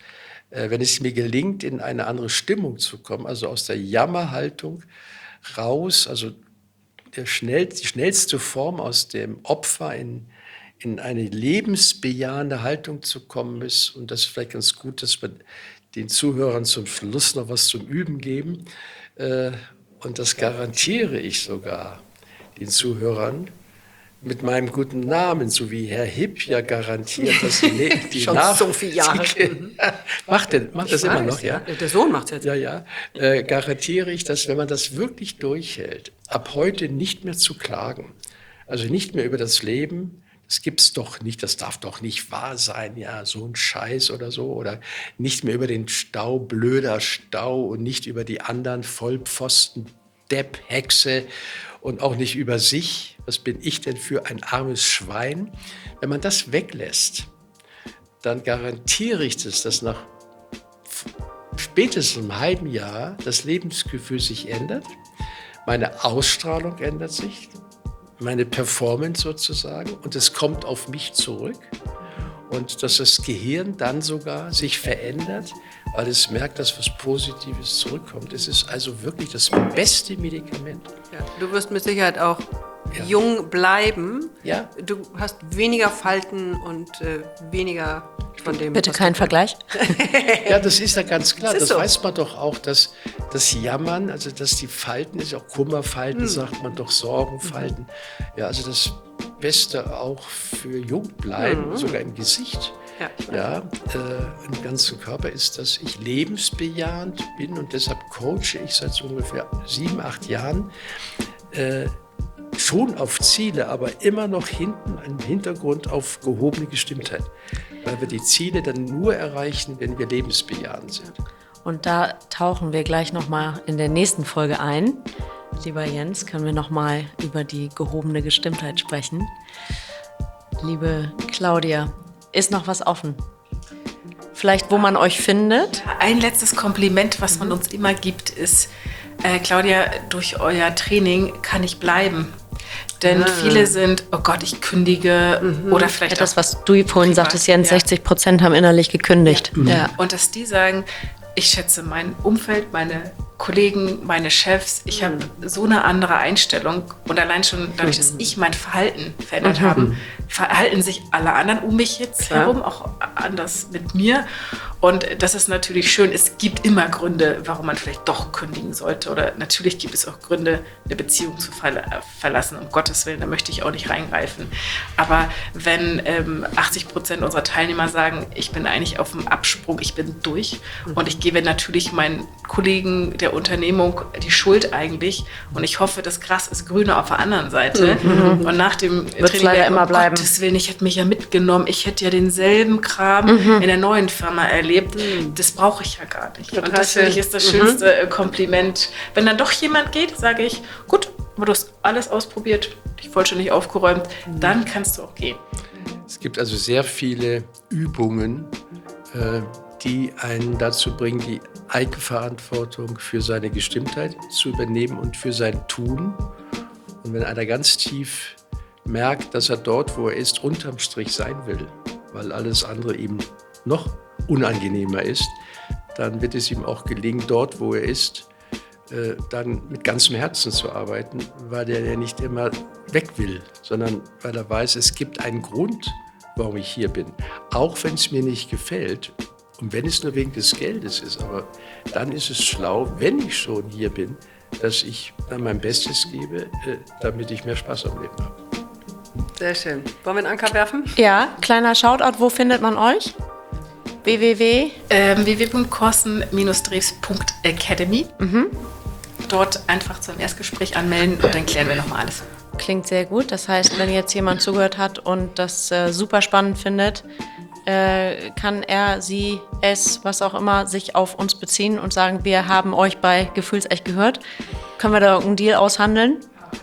äh, wenn es mir gelingt, in eine andere Stimmung zu kommen, also aus der Jammerhaltung raus, also der schnell, die schnellste Form aus dem Opfer in, in eine lebensbejahende Haltung zu kommen ist. Und das ist vielleicht ganz gut, dass wir den Zuhörern zum Schluss noch was zum Üben geben. Äh, und das garantiere ich sogar den Zuhörern mit meinem guten Namen, so wie Herr Hipp ja garantiert, dass die, die Schon Nach- so viele Jahre. macht den, macht das Ich immer weiß, noch, ja? Der Sohn macht es jetzt. Ja, ja. Äh, garantiere ich, dass wenn man das wirklich durchhält, ab heute nicht mehr zu klagen, also nicht mehr über das Leben, das gibt's doch nicht, das darf doch nicht wahr sein, ja, so ein Scheiß oder so, oder nicht mehr über den Stau, blöder Stau und nicht über die anderen Vollpfosten, Depp, Hexe und auch nicht über sich. Was bin ich denn für ein armes Schwein? Wenn man das weglässt, dann garantiere ich das, dass nach spätestens einem halben Jahr das Lebensgefühl sich ändert, meine Ausstrahlung ändert sich, meine Performance sozusagen, und es kommt auf mich zurück. Und dass das Gehirn dann sogar sich verändert, weil es merkt, dass was Positives zurückkommt. Es ist also wirklich das beste Medikament. Ja, du wirst mit Sicherheit auch Ja. jung bleiben. Ja. Du hast weniger Falten und äh, weniger von dem. Bitte was kein du- Vergleich. Ja, das ist ja ganz klar. Das Das, ist so. weiß man doch auch, dass das Jammern, also dass die Falten, ist auch Kummerfalten, Hm. sagt man doch, Sorgenfalten. Ja, also das Beste auch für Jungbleiben, sogar im Gesicht. Ja, ich weiß. Ja, äh, im ganzen Körper ist, dass ich lebensbejahend bin, und deshalb coache ich seit so ungefähr sieben, acht Jahren äh, schon auf Ziele, aber immer noch hinten im Hintergrund auf gehobene Gestimmtheit, weil wir die Ziele dann nur erreichen, wenn wir lebensbejahend sind. Und da tauchen wir gleich nochmal in der nächsten Folge ein. Lieber Jens, können wir nochmal über die gehobene Gestimmtheit sprechen. Liebe Claudia, ist noch was offen? Vielleicht, wo man euch findet? Ein letztes Kompliment, was man uns immer gibt, ist, äh, Claudia, durch euer Training kann ich bleiben. Denn viele sind, oh Gott, ich kündige oder vielleicht Ja, das, auch was du vorhin privat, sagtest, Jens, ja. sechzig Prozent haben innerlich gekündigt. Ja. Und dass die sagen, ich schätze mein Umfeld, meine Kollegen, meine Chefs, ich habe so eine andere Einstellung, und allein schon dadurch, dass ich mein Verhalten verändert habe, verhalten sich alle anderen um mich jetzt Ja. herum auch anders mit mir. Und das ist natürlich schön. Es gibt immer Gründe, warum man vielleicht doch kündigen sollte. Oder natürlich gibt es auch Gründe, eine Beziehung zu verla- verlassen. Um Gottes Willen, da möchte ich auch nicht reingreifen. Aber wenn ähm, achtzig Prozent unserer Teilnehmer sagen, ich bin eigentlich auf dem Absprung, ich bin durch, und ich gebe natürlich meinen Kollegen der Unternehmung die Schuld eigentlich, und ich hoffe, das Gras ist grüner auf der anderen Seite. Und nach dem Wird's leider werden, immer um bleiben. Gottes Willen, ich hätte mich ja mitgenommen, ich hätte ja denselben Kram Mhm. in der neuen Firma erlebt. Das brauche ich ja gar nicht. Total Und das finde ich schön. ist das schönste äh, Kompliment. Wenn dann doch jemand geht, sage ich, gut, aber du hast alles ausprobiert, dich vollständig aufgeräumt, dann kannst du auch gehen. Es gibt also sehr viele Übungen, äh, die einen dazu bringen, die Eigenverantwortung für seine Gestimmtheit zu übernehmen und für sein Tun. Und wenn einer ganz tief merkt, dass er dort, wo er ist, unterm Strich sein will, weil alles andere ihm noch unangenehmer ist, dann wird es ihm auch gelingen, dort, wo er ist, äh, dann mit ganzem Herzen zu arbeiten, weil er ja nicht immer weg will, sondern weil er weiß, es gibt einen Grund, warum ich hier bin. Auch wenn es mir nicht gefällt und wenn es nur wegen des Geldes ist, aber dann ist es schlau, wenn ich schon hier bin, dass ich dann mein Bestes gebe, äh, damit ich mehr Spaß am Leben habe. Sehr schön. Wollen wir einen Anker werfen? Ja, kleiner Shoutout, wo findet man euch? w w w Ähm, w w w punkt korsen Drews punkt academy. Dort einfach zum Erstgespräch anmelden, und dann klären wir nochmal alles. Klingt sehr gut. Das heißt, wenn jetzt jemand zugehört hat und das äh, super spannend findet, äh, kann er, sie, es, was auch immer, sich auf uns beziehen und sagen, wir haben euch bei Gefühlsecht gehört. Können wir da irgendeinen Deal aushandeln?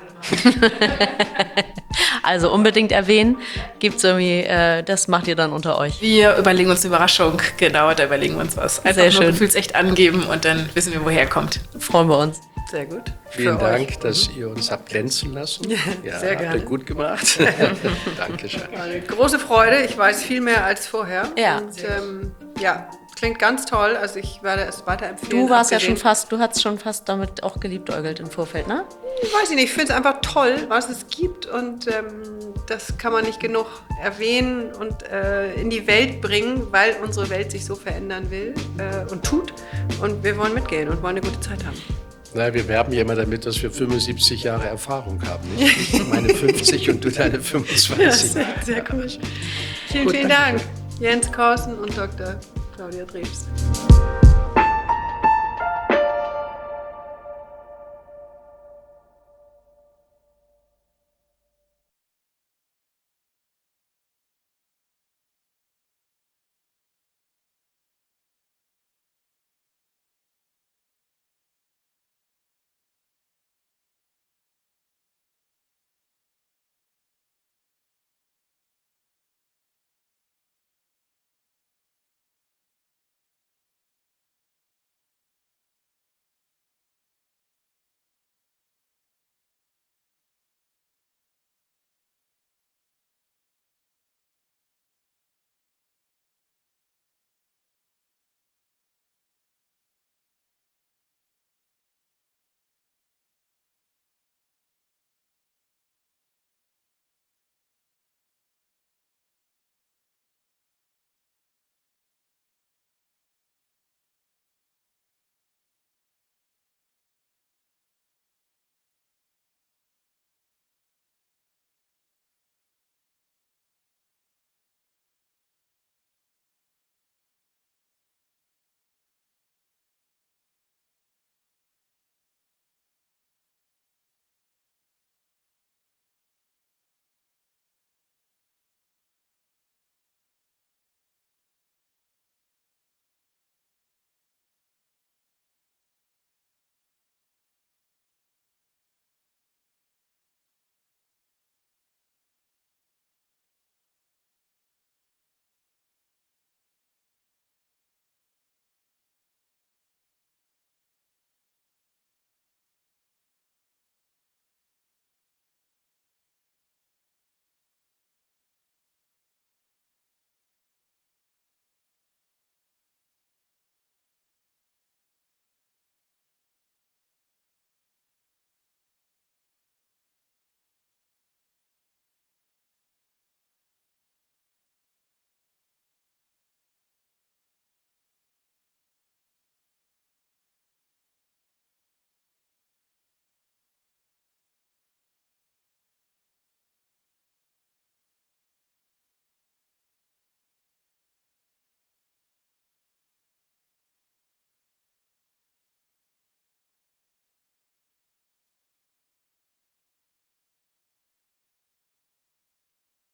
Also unbedingt erwähnen. Gibt's irgendwie, äh, das macht ihr dann unter euch. Wir überlegen uns eine Überraschung, genau, da überlegen wir uns was. Einfach Sehr nur schön. Gefühlsecht angeben, und dann wissen wir, woher er kommt. Freuen wir uns. Sehr gut. Vielen Für Dank, euch. dass ihr uns habt glänzen lassen. Ja, sehr habt gerne. ihr gut gemacht. Dankeschön. Eine große Freude. Ich weiß viel mehr als vorher. Ja. Und, ähm, ja, klingt ganz toll. Also ich werde es weiterempfehlen. Du warst ja abgesehen- schon fast, du hast schon fast damit auch geliebäugelt im Vorfeld, ne? Weiß ich nicht, ich finde es einfach toll, was es gibt und ähm, das kann man nicht genug erwähnen und äh, in die Welt bringen, weil unsere Welt sich so verändern will äh, und tut und wir wollen mitgehen und wollen eine gute Zeit haben. Na, wir werben ja immer damit, dass wir fünfundsiebzig Jahre Erfahrung haben. Nicht? Ich meine fünfzig und du deine fünfundzwanzig. sehr, sehr cool. Vielen, Gut, vielen danke. Dank, Jens Korsen und Doktor Claudia Drews.